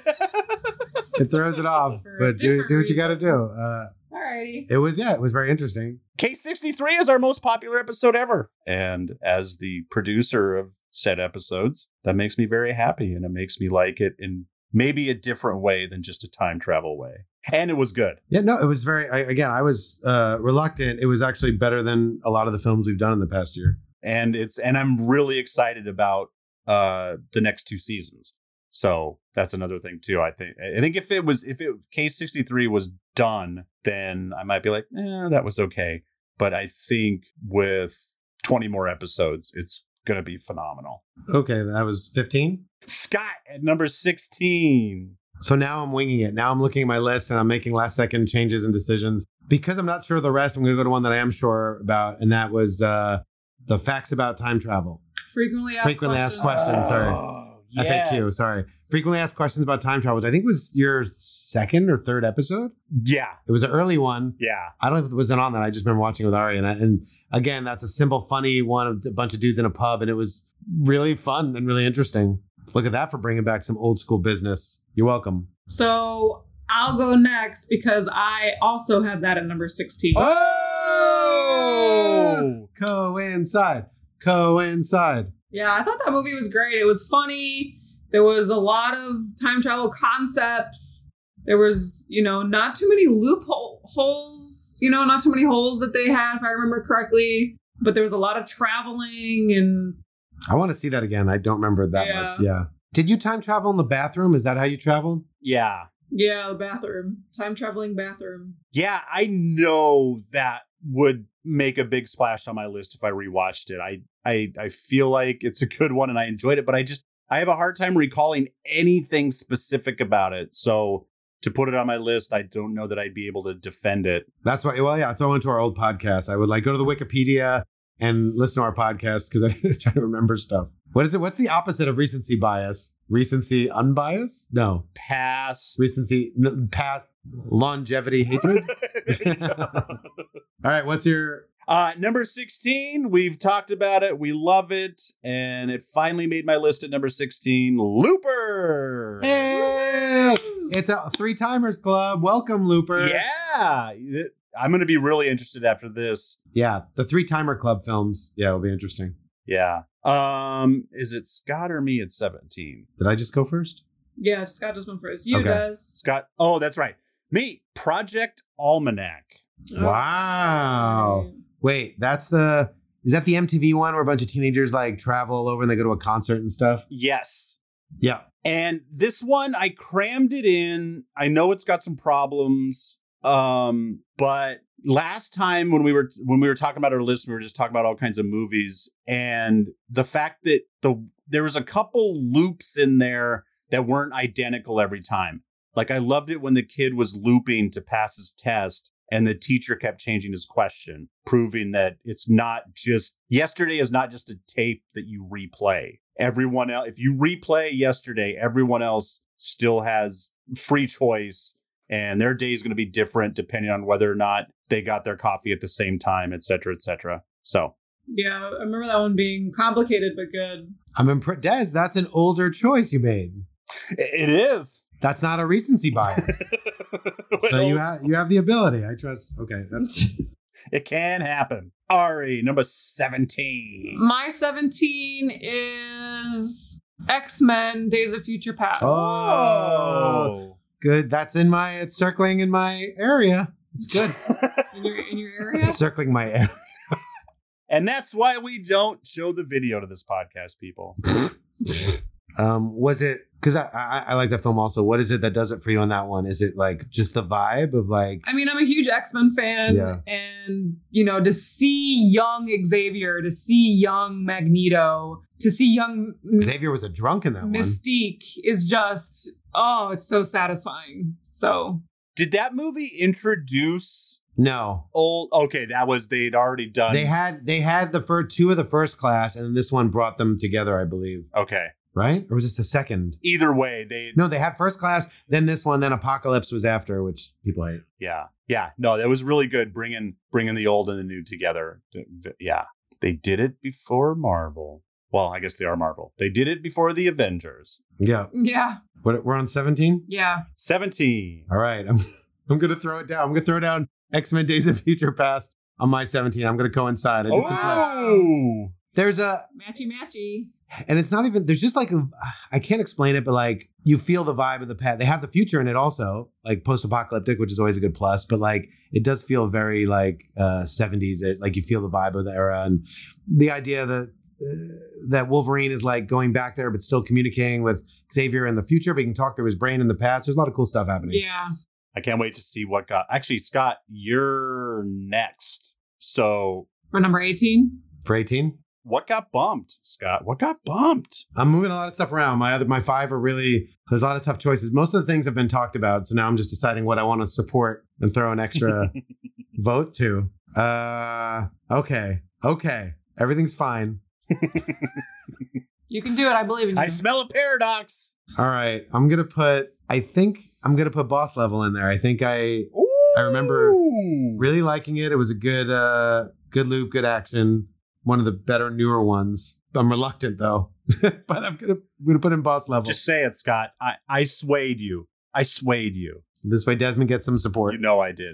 It throws it off, For a but do different do what you got to reason. do. Uh, Alrighty. it was yeah, it was very interesting. Case sixty-three is our most popular episode ever. And as the producer of said episodes, that makes me very happy and it makes me like it in maybe a different way than just a time travel way. And it was good. Yeah, no, it was very. I, again, I was uh, reluctant. It was actually better than a lot of the films we've done in the past year. And it's and I'm really excited about uh the next two seasons. So that's another thing too. I think I think if it was if it Case sixty-three was done, then I might be like, eh, that was okay. But I think with twenty more episodes, it's gonna be phenomenal. Okay, that was fifteen. Scott at number sixteen. So now I'm winging it. Now I'm looking at my list and I'm making last second changes and decisions. Because I'm not sure of the rest, I'm going to go to one that I am sure about. And that was uh, the facts about time travel. Frequently asked Frequently asked questions. questions. Sorry. Oh, F A Q, yes. sorry. Frequently asked questions about time travel, which I think was your second or third episode. Yeah. It was an early one. Yeah. I don't know if it was on that. I just remember watching it with Ari. And, I, and again, that's a simple, funny one of a bunch of dudes in a pub. And it was really fun and really interesting. Look at that for bringing back some old school business. You're welcome. So I'll go next because I also had that at number sixteen. Oh! Coincide. Coincide. Yeah, I thought that movie was great. It was funny. There was a lot of time travel concepts. There was, you know, not too many loopholes, you know, not too many holes that they had, if I remember correctly. But there was a lot of traveling and I want to see that again. I don't remember that Yeah. much. Yeah. Did you time travel in the bathroom? Is that how you traveled? Yeah. yeah, the bathroom, time traveling bathroom. Yeah. I know that would make a big splash on my list if I rewatched it. I, I, I feel like it's a good one and I enjoyed it, but I just, I have a hard time recalling anything specific about it. So to put it on my list, I don't know that I'd be able to defend it. That's why. Well, yeah. That's why I went to our old podcast. I would like go to the Wikipedia and listen to our podcast because I try to remember stuff. What is it? What's the opposite of recency bias? Recency unbiased? No. Pass. Recency n- path longevity hatred. There you go. All right. What's your? Uh, number sixteen, we've talked about it. We love it. And it finally made my list at number sixteen, Looper. Hey! It's a three timers club. Welcome, Looper. Yeah. I'm going to be really interested after this. Yeah. The three timer club films. Yeah, it'll be interesting. Yeah. Um, is it Scott or me at seventeen? Did I just go first? Yeah, Scott just went first. You Okay. does. Scott. Oh, that's right. Me. Project Almanac. Wow. Okay. Wait, that's the, is that the M T V one where a bunch of teenagers like travel all over and they go to a concert and stuff? Yes. Yeah. And this one, I crammed it in. I know it's got some problems. Um, but last time when we were when we were talking about our list, we were just talking about all kinds of movies. And the fact that the there was a couple loops in there that weren't identical every time. Like I loved it when the kid was looping to pass his test and the teacher kept changing his question, proving that it's not just yesterday is not just a tape that you replay. Everyone else, if you replay yesterday, everyone else still has free choice and their day is going to be different depending on whether or not they got their coffee at the same time, et cetera, et cetera. So. Yeah, I remember that one being complicated but good. I'm impressed. Des, that's an older choice you made. It is. That's not a recency bias. So you have you have the ability. I trust. Okay, that's it can happen. Ari, number seventeen. My seventeen is X-Men Days of Future Past. Oh, good. That's in my. It's circling in my area. It's good. In your, in your area? It's circling my area. And that's why we don't show the video to this podcast, people. Um, was it because I, I I like that film also? What is it that does it for you on that one? Is it like just the vibe of like? I mean, I'm a huge X-Men fan, Yeah. and you know, to see young Xavier, to see young Magneto, to see young Xavier was a drunk in that one. Mystique is just oh, it's so satisfying. So Did that movie introduce No, old? Okay, that was they'd already done. they had they had the first two of the first class, and then this one brought them together, I believe. Okay. Right? Or was this the second? Either way, they. No, they had first class, then this one, then Apocalypse was after, which people hate. Yeah, yeah. No, that was really good. Bringing bringing the old and the new together. Yeah, they did it before Marvel. Well, I guess they are Marvel. They did it before the Avengers. Yeah. yeah, What, we're on seventeen? yeah. seventeen. All right. I'm I'm gonna throw it down. I'm gonna throw down X-Men Days of Future Past on my seventeen. I'm gonna coincide. I did some flips. Oh, There's a Matchy matchy. and it's not even there's just like a, I can't explain it, but like you feel the vibe of the past. They have the future in it also, like post-apocalyptic, which is always a good plus, but like it does feel very like uh seventies. It like you feel the vibe of the era and the idea that uh, that Wolverine is like going back there but still communicating with Xavier in the future, but he can talk through his brain in the past. There's a lot of cool stuff happening. Yeah. I can't wait to see what got. Actually, Scott, you're next. So, For number eighteen. For eighteen, what got bumped, Scott? What got bumped? I'm moving a lot of stuff around. My other, my five are really, there's a lot of tough choices. Most of the things have been talked about. So now I'm just deciding what I want to support and throw an extra vote to. Uh, okay. Okay. Everything's fine. You can do it. I believe in you. I smell a paradox. All right. I'm going to put, I think I'm going to put Boss Level in there. I think I I remember Ooh. really liking it. It was a good, uh, good loop, good action. One of the better, newer ones. I'm reluctant though, but I'm going to, I'm going to put in Boss Level. Just say it, Scott. I, I swayed you. I swayed you. This way Desmond gets some support. You know I did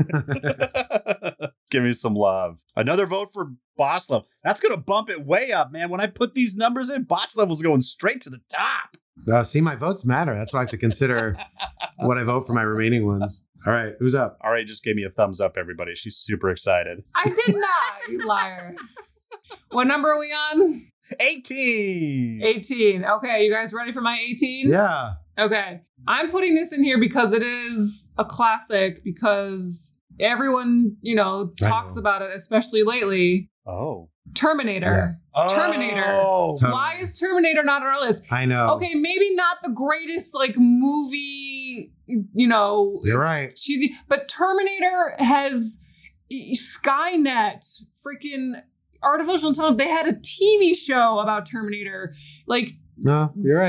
it. Give me some love. Another vote for Boss Level. That's going to bump it way up, man. When I put these numbers in, Boss Level's going straight to the top. Uh, see, my votes matter. That's what I have to consider what I vote for my remaining ones. All right, who's up? All right, just gave me a thumbs up, everybody. She's super excited. I did not, you liar. What number are we on? eighteen. eighteen. Okay, you guys ready for my eighteen? Yeah. Okay. I'm putting this in here because it is a classic, because everyone, you know, I talks know. about it, especially lately. Oh. Terminator. Terminator. Oh. Ter- Why is Terminator not on our list? I know. Okay, maybe not the greatest like movie, you know, You're right. cheesy, but Terminator has Skynet, freaking artificial intelligence. They had a T V show about Terminator. Like, No, you're right.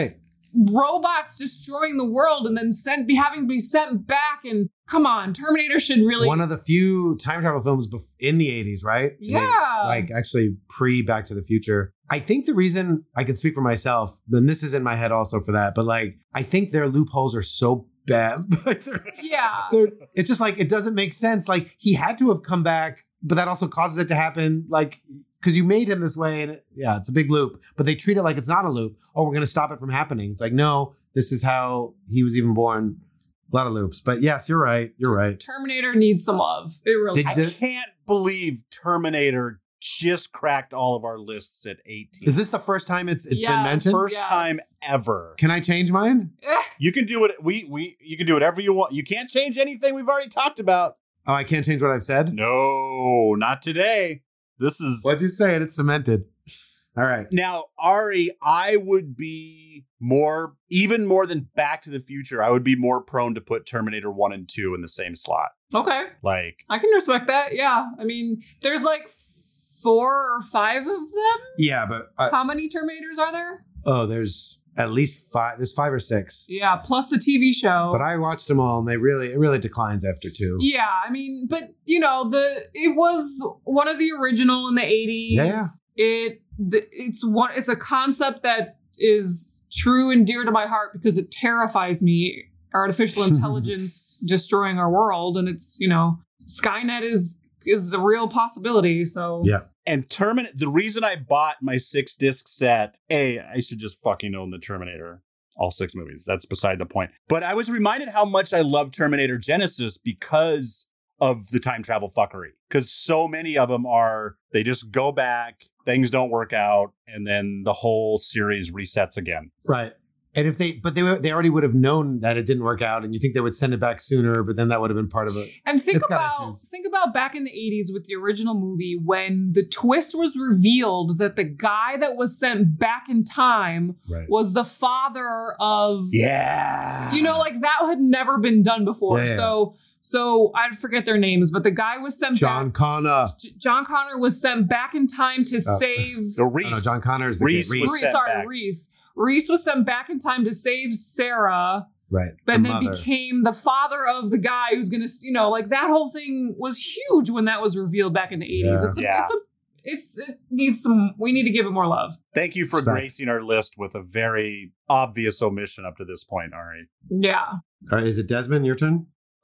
robots destroying the world and then sent be having to be sent back. And come on, Terminator should really One of the few time travel films bef- in the eighties, right? I mean, Yeah. like actually pre Back to the Future. I think the reason I can speak for myself, then this is in my head also for that, but like I think their loopholes are so bad. Like they're, yeah. they're, it's just like it doesn't make sense. Like he had to have come back, but that also causes it to happen. Like because you made him this way, and it, yeah, it's a big loop. But they treat it like it's not a loop. Oh, we're going to stop it from happening. It's like no, this is how he was even born. A lot of loops. But yes, you're right. You're right. Terminator needs some love. It really Did- I can't believe Terminator just cracked all of our lists at eighteen. Is this the first time it's it's been Yes. mentioned? First Yes. time ever? Can I change mine? Eh, You can do it. We we you can do whatever you want. You can't change anything we've already talked about. Oh, I can't change what I've said? No, not today. This is What'd you say? And it's cemented. All right. now, Ari. I would be more, even more than Back to the Future. I would be more prone to put Terminator One and Two in the same slot. okay. Like, I can respect that. Yeah. I mean, there's like four or five of them. Yeah, but uh, How many Terminators are there? oh, there's at least five. There's five or six. Yeah, plus the T V show. But I watched them all, and they really, it really declines after two. Yeah, I mean, but you know, the it was one of the original in the eighties. Yeah, yeah. It the, it's one it's a concept that is true and dear to my heart because it terrifies me. Artificial intelligence destroying our world, and it's, you know, Skynet is is a real possibility. So Yeah. and Terminator. The reason I bought my six disc set, A, I should just fucking own the Terminator. All six movies. That's beside the point. But I was reminded how much I love Terminator Genesis because of the time travel fuckery. Because so many of them are, they just go back, things don't work out, and then the whole series resets again. Right. And if they, but they they already would have known that it didn't work out, and you think they would send it back sooner, but then that would have been part of it. And think It's got about issues. think about back in the eighties with the original movie when the twist was revealed that the guy that was sent back in time Right. was the father of Yeah. you know, like that had never been done before. Yeah, yeah. So so I forget their names, but the guy was sent John back Connor. J- John Connor was sent back in time to Oh. save The Oh, Reese. no, John Connor is the Reese kid. was Reese. Reese, sent sorry, back. Reese. Reese was sent back in time to save Sarah, Right. but the then mother. became the father of the guy who's gonna, you know, like that whole thing was huge when that was revealed back in the eighties. Yeah. It's a, Yeah. it's a, it's it needs some. We need to give it more love. Thank you for Respect. gracing our list with a very obvious omission up to this point, Ari. Yeah. All right, is it Desmond? Your turn.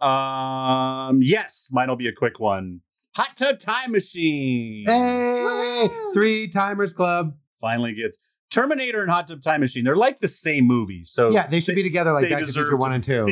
Um, yes, mine will be a quick one. Hot Tub Time Machine. Hey, Woo! three timers club. Finally gets Terminator and Hot Tub Time Machine. They're like the same movie, so Yeah, they should be together like they Back to the deserve Future to one and two.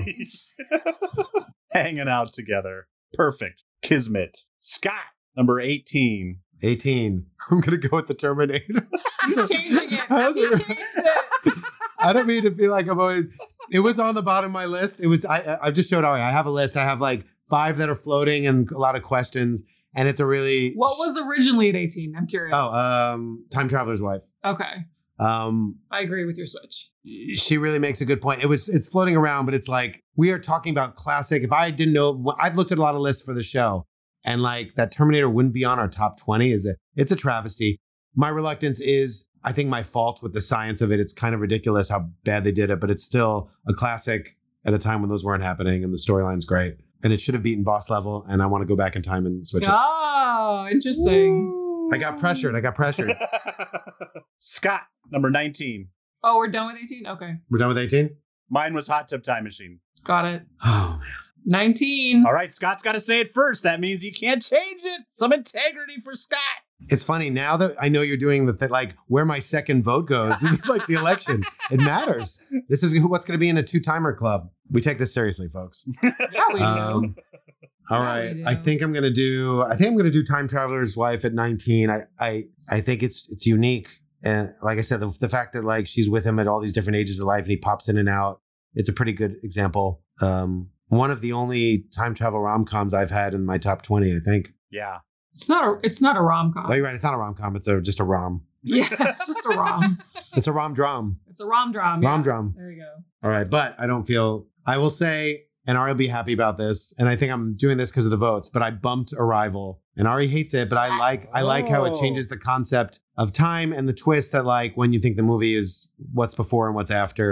hanging out together. Perfect. Kismet. Scott, number eighteen. eighteen. I'm gonna go with the Terminator. He's changing it. How's He it- changed it. I don't mean to feel like I'm always. It was on the bottom of my list. It was. I. I just showed Ari. I have a list. I have like five that are floating and a lot of questions. And it's a really. What was originally at eighteen? I'm curious. Oh, um, Time Traveler's Wife. okay. Um, I agree with your switch. she really makes a good point. It was. It's floating around, but it's like we are talking about classic. If I didn't know, I've looked at a lot of lists for the show, and like that Terminator wouldn't be on our top twenty. Is it? It's a travesty. My reluctance is, I think, my fault with the science of it. It's kind of ridiculous how bad they did it, but it's still a classic at a time when those weren't happening, and the storyline's great. And it should have beaten Boss Level, and I want to go back in time and switch it. Oh, interesting. I got pressured. I got pressured. Scott, number nineteen. Oh, we're done with eighteen? Okay. We're done with eighteen? Mine was Hot Tub Time Machine. Got it. Oh, man. nineteen. All right, Scott's got to say it first. That means he can't change it. Some integrity for Scott. It's funny now that I know you're doing the thing, like where my second vote goes. This is like the election. It matters. This is who- what's going to be in a two timer club. We take this seriously, folks. Yeah, we do. Um, all Yeah, right. we do. I think I'm going to do. I think I'm going to do Time Traveler's Wife at nineteen. I I I think it's it's unique, and like I said, the, the fact that like she's with him at all these different ages of life, and he pops in and out. It's a pretty good example. Um, one of the only time travel rom coms I've had in my top twenty. I think. Yeah. It's not a it's not a rom com. Oh, you're right. It's not a rom com. It's a just a rom. Yeah, it's just a rom. It's a rom drum. It's a rom drum. Rom yeah. drum. There you go. All right, but I don't feel. I will say, and Ari will be happy about this, and I think I'm doing this because of the votes. But I bumped Arrival, and Ari hates it. But I Yes. like. I like how it Oh. changes the concept of time and the twist that, like, when you think the movie is what's before and what's after.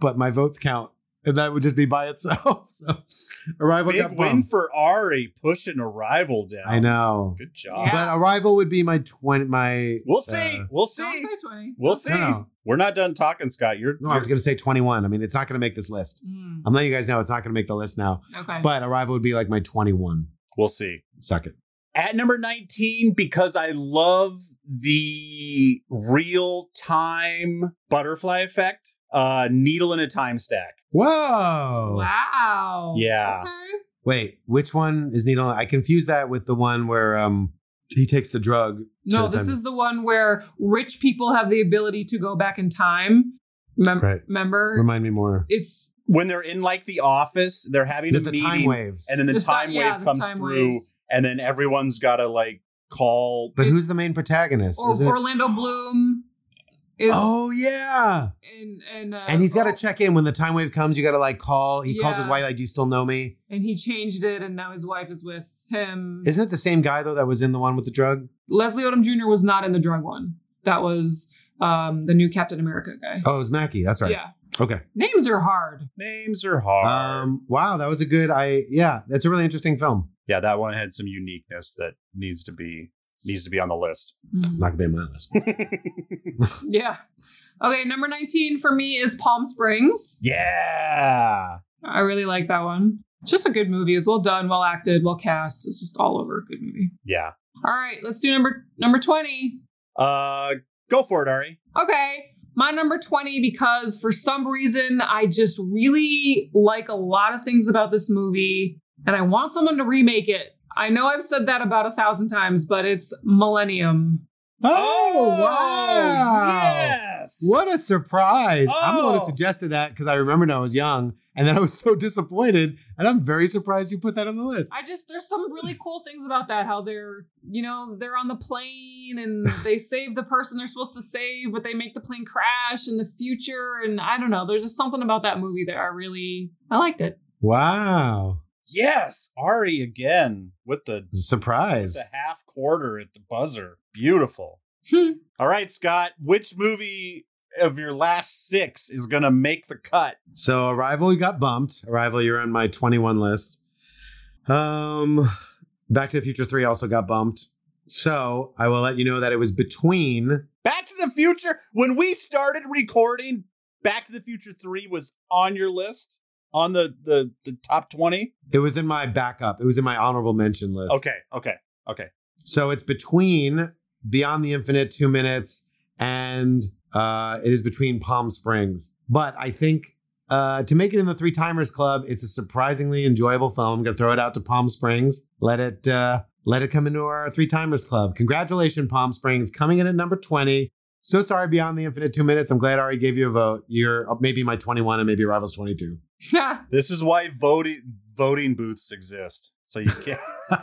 but my votes count. And that would just be by itself. So Arrival Big got win bumped. for Ari, pushing Arrival down. I know. Good job. Yeah. But Arrival would be my twenty. My We'll see. uh, we'll Don't see. say twenty. We'll see. No. We're not done talking, Scott. You're, no, I was going to say twenty-one. I mean, it's not going to make this list. Mm, I'm letting you guys know it's not going to make the list now. okay. But Arrival would be like my twenty-one. we'll see. Suck it. At number nineteen, because I love the real time butterfly effect, uh, Needle in a Time Stack. Whoa. Wow. Yeah. Okay. Wait, which one is Needle? I confused that with the one where um he takes the drug. No, to the this time- is the one where rich people have the ability to go back in time. Mem- Right. Remember? Remind me more. It's When they're in like the office, they're having The, a the meeting, time waves. and then the the time ti- wave yeah, the comes time through, waves. and then everyone's got to like call. But who's the main protagonist? Or, Isn't it? Orlando Bloom is Oh yeah. and and uh, And he's got to oh, check in when the time wave comes. You got to like call. He calls his Yeah. wife like, "Do you still know me?" and he changed it, and now his wife is with him. Isn't it the same guy though that was in the one with the drug? Leslie Odom Junior was not in the drug one. That was um, the new Captain America guy. Oh, it was Mackie. That's right. Yeah, Okay. names are hard. Names are hard. Um. Wow, that was a good. I yeah, that's a really interesting film. yeah, that one had some uniqueness that needs to be needs to be on the list. Mm. Not gonna be on my list. Yeah. Okay, number nineteen for me is Palm Springs. Yeah. I really like that one. It's just a good movie. It's well done, well acted, well cast. It's just all over a good movie. Yeah. All right, let's do number number twenty. Uh, go for it, Ari. Okay, my number twenty, because for some reason I just really like a lot of things about this movie and I want someone to remake it. I know I've said that about a thousand times, but it's Millennium. Oh, wow! Yes. What a surprise! I'm the one Oh. who suggested that because I remembered I was young, and then I was so disappointed, and I'm very surprised you put that on the list. I just, there's some really cool things about that, how they're, you know, they're on the plane and they save the person they're supposed to save, but they make the plane crash in the future. And I don't know, there's just something about that movie that I really, I liked it. Wow! Yes. Ari again with the, Surprise! the half quarter at the buzzer. Beautiful. Hmm. All right, Scott. Which movie of your last six is going to make the cut? So Arrival got bumped. Arrival, you're on my twenty-one list. Um, Back to the Future three also got bumped. So I will let you know that it was between. Back to the Future. When we started recording, Back to the Future three was on your list, on the, the, the top twenty. It was in my backup. It was in my honorable mention list. Okay. Okay. Okay. So it's between Beyond the Infinite, Two Minutes, and uh, it is between Palm Springs. But I think uh, to make it in the Three Timers Club, it's a surprisingly enjoyable film. I'm going to throw it out to Palm Springs. Let it uh, let it come into our Three Timers Club. Congratulations, Palm Springs, coming in at number twenty. So sorry, Beyond the Infinite, Two Minutes. I'm glad I already gave you a vote. You're maybe my twenty-one and maybe Arrival's twenty-two. This is why voting voting booths exist. So you can't.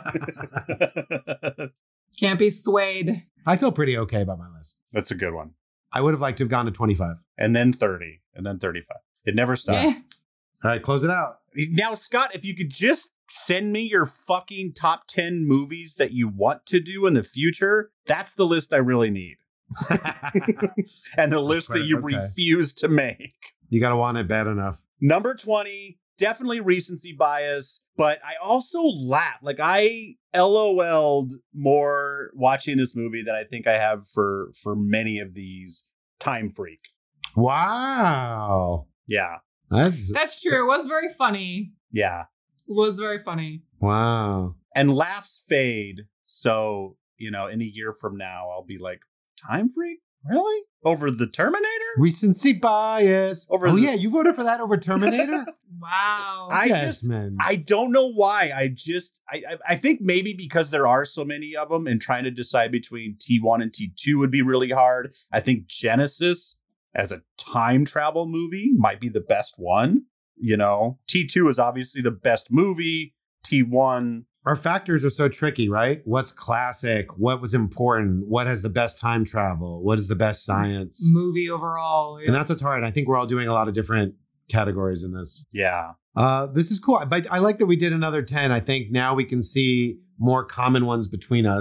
Can't be swayed. I feel pretty okay about my list. That's a good one. I would have liked to have gone to twenty-five. And then thirty, and then thirty-five. It never stops. Eh. All right, close it out. Now, Scott, if you could just send me your fucking top ten movies that you want to do in the future, that's the list I really need. And the list that you Okay. refuse to make. You got to want it bad enough. Number twenty, definitely recency bias, but I also laugh. Like I LOL'd more watching this movie than I think I have for for many of these. Time Freak. Wow. Yeah. That's That's true. It was very funny. Yeah. It was very funny. wow. And laughs fade. So, you know, in a year from now, I'll be like, Time Freak? Really? Over the Terminator? Recency bias. Over oh the- yeah, you voted for that over Terminator? Wow. I yes, just- man. I don't know why. I just, I, I I think maybe because there are so many of them and trying to decide between T one and T two would be really hard. I think Genesis as a time travel movie might be the best one. You know, T two is obviously the best movie. T one. Our factors are so tricky, right? What's classic? What was important? What has the best time travel? What is the best science? Movie overall. And that's what's hard. I think we're all doing a lot of different categories in this. Yeah. Uh, this is cool. But I like that we did another ten. I think now we can see more common ones between us.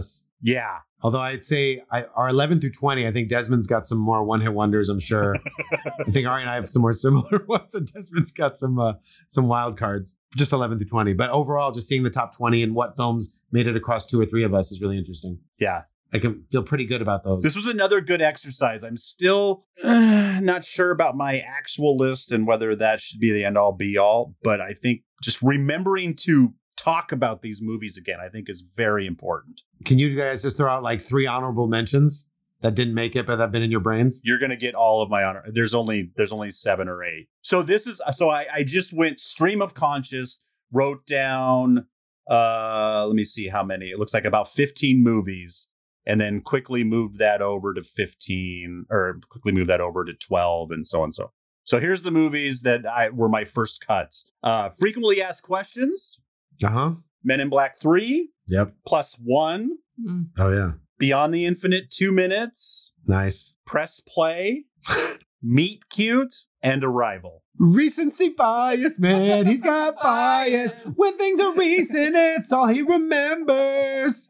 Yeah. Although I'd say I, our eleven through twenty, I think Desmond's got some more one-hit wonders, I'm sure. I think Ari and I have some more similar ones, and Desmond's got some uh, some wild cards, just eleven through twenty. But overall, just seeing the top twenty and what films made it across two or three of us is really interesting. Yeah. I can feel pretty good about those. This was another good exercise. I'm still uh, not sure about my actual list and whether that should be the end all be all, but I think just remembering to talk about these movies again, I think is very important. Can you guys just throw out like three honorable mentions that didn't make it but that have been in your brains? You're going to get all of my honor. There's only there's only seven or eight. So this is so I, I just went stream of conscious, wrote down uh let me see how many. It looks like about fifteen movies. And then quickly moved that over to fifteen, or quickly moved that over to twelve, and so on and so. So here's the movies that I were my first cuts. Uh, Frequently Asked Questions. Uh-huh. Men in Black three. Yep. Plus One. Mm. Oh, yeah. Beyond the Infinite, Two Minutes. Nice. Press Play. Meet Cute. And Arrival. Recency bias, man. He's got bias. When things are recent, it's all he remembers.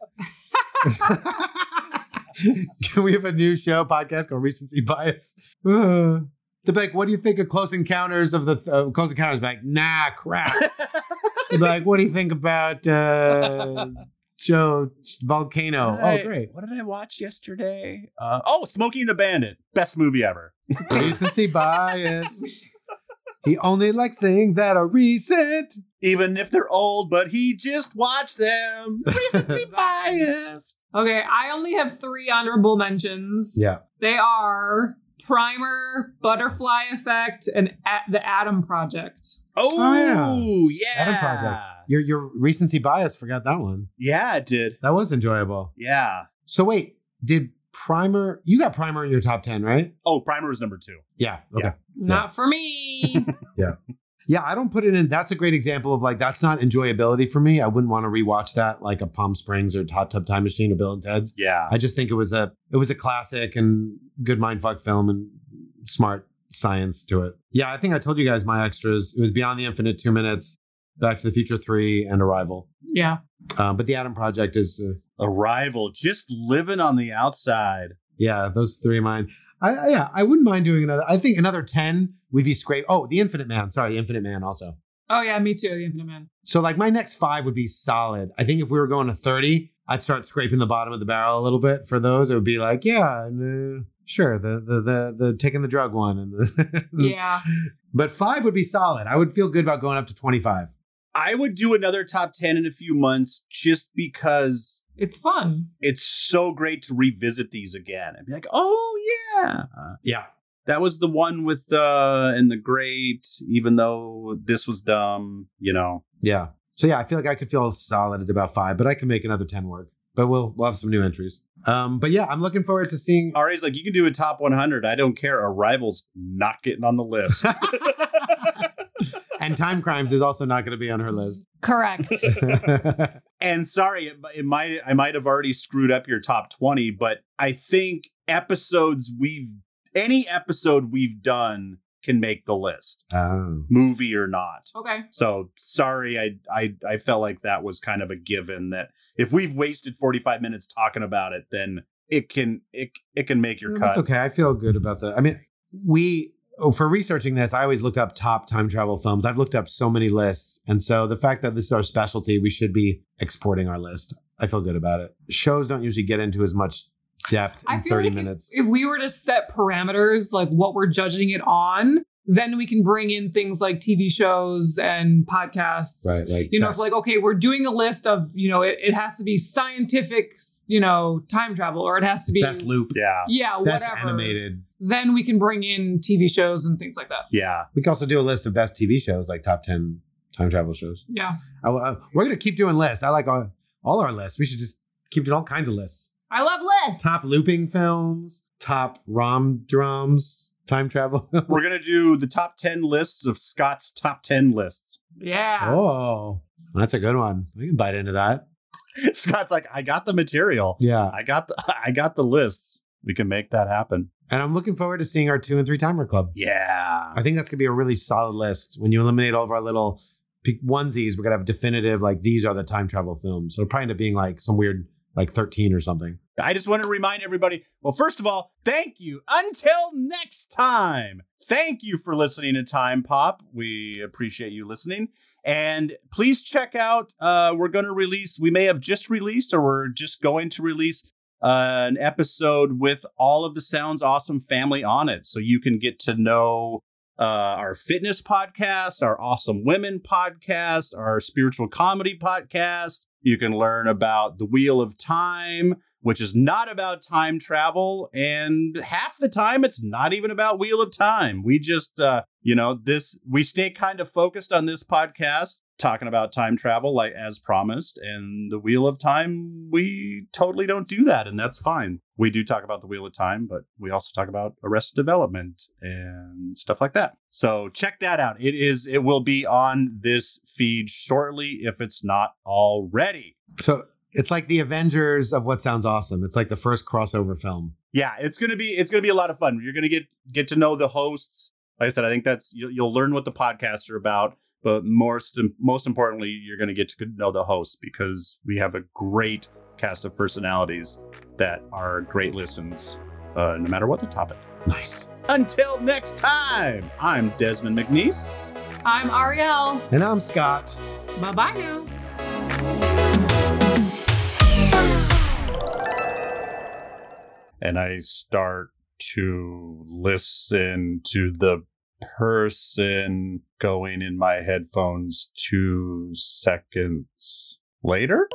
Can we have a new show podcast called Recency Bias? Uh, they'll be like, what do you think of Close Encounters of the uh, Close Encounters? Be like, nah, crap. They'll be like, what do you think about uh, Joe Volcano? I, oh, great. What did I watch yesterday? Uh, oh, Smokey and the Bandit. Best movie ever. Recency bias. He only likes things that are recent. Even if they're old, but he just watched them. Recency bias. Okay, I only have three honorable mentions. Yeah. They are Primer, Butterfly Effect, and A- The Adam Project. Oh, Oh, yeah. Adam Project. Your your recency bias forgot that one. Yeah, it did. That was enjoyable. Yeah. So wait, did Primer, you got Primer in your top ten, right? Oh, Primer is number two. Yeah. Okay. Yeah. Not for me. Yeah, I don't put it in. That's a great example of like, that's not enjoyability for me. I wouldn't want to rewatch that like a Palm Springs or Hot Tub Time Machine or Bill and Ted's. Yeah. I just think it was a it was a classic and good mindfuck film and smart science to it. Yeah, I think I told you guys my extras. It was Beyond the Infinite, Two Minutes, Back to the Future three, and Arrival. Yeah. Um, but the Adam Project is, uh, Arrival, just living on the outside. yeah, those three of mine. I, I yeah, I wouldn't mind doing another. I think another ten would be scrape. Oh, The Infinite Man. Sorry, Infinite Man also. Oh, yeah, me too. The Infinite Man. So like my next five would be solid. I think if we were going to thirty, I'd start scraping the bottom of the barrel a little bit for those. It would be like, yeah, and, uh, sure, the the the the taking the drug one and the Yeah. But five would be solid. I would feel good about going up to twenty-five. I would do another top ten in a few months just because It's fun. it's so great to revisit these again and be like, oh, yeah. Yeah. That was the one with uh and the great, even though this was dumb, you know. Yeah. So yeah, I feel like I could feel solid at about five, but I can make another ten work. But we'll we'll have some new entries. Um, but yeah, I'm looking forward to seeing. Ari's like, you can do a top one hundred. I don't care. Arrival's not getting on the list. And Time Crimes is also not going to be on her list. Correct. And sorry, it, it might I might have already screwed up your top twenty, but I think episodes we've any episode we've done can make the list, Oh. movie or not. Okay. So sorry, I I I felt like that was kind of a given that if we've wasted forty-five minutes talking about it, then it can it it can make your No, cut. That's okay. I feel good about that. I mean, we oh, for researching this, I always look up top time travel films. I've looked up so many lists, and so the fact that this is our specialty, we should be exporting our list. I feel good about it. Shows don't usually get into as much depth in I feel thirty like minutes. If, if we were to set parameters, like what we're judging it on, then we can bring in things like T V shows and podcasts. Right, like You know, best- it's like, okay, we're doing a list of, you know, it, it has to be scientific, you know, time travel, or it has to be best loop, Yeah. Yeah, best whatever. animated. Then we can bring in T V shows and things like that. Yeah. We can also do a list of best T V shows, like top ten time travel shows. Yeah. I, I, we're gonna keep doing lists. I like all, all our lists. We should just keep doing all kinds of lists. I love lists. Top looping films, top rom drums, time travel. We're gonna do the top ten lists of Scott's top ten lists. Yeah. Oh, that's a good one. We can bite into that. Scott's like, I got the material. Yeah. I got the I got the lists. We can make that happen. And I'm looking forward to seeing our two and three timer club. Yeah. I think that's going to be a really solid list. When you eliminate all of our little p- onesies, we're going to have definitive, like, these are the time travel films. So it'll probably end up being like some weird like thirteen or something. I just want to remind everybody, well, first of all, thank you. Until next time, thank you for listening to Time Pop. We appreciate you listening. And please check out, uh, we're going to release, we may have just released or we're just going to release uh, an episode with all of the Sounds Awesome family on it. So you can get to know uh, our fitness podcast, our Awesome Women podcast, our spiritual comedy podcast. You can learn about the Wheel of Time, which is not about time travel. And half the time, it's not even about Wheel of Time. We just, uh, you know, this, we stay kind of focused on this podcast, talking about time travel, like as promised. And the Wheel of Time, we totally don't do that. And that's fine. We do talk about the Wheel of Time, but we also talk about Arrested Development and stuff like that. So check that out. It is, it will be on this feed shortly if it's not already. So it's like the Avengers of What Sounds Awesome. It's like the first crossover film. Yeah, it's gonna be it's gonna be a lot of fun. You're gonna get get to know the hosts. Like I said, I think that's you'll, you'll learn what the podcasts are about. But most most importantly, you're gonna get to know the hosts because we have a great cast of personalities that are great listens, uh, no matter what the topic. Nice. Until next time, I'm Desmond McNeese. I'm Ariel. And I'm Scott. Bye bye now. And I start to listen to the person going in my headphones two seconds later.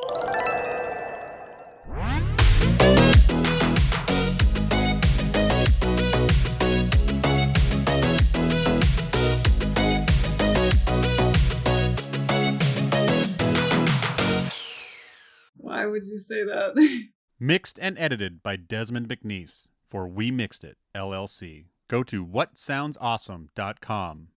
Why would you say that? Mixed and edited by Desmond McNeese for We Mixed It, L L C. Go to what sounds awesome dot com.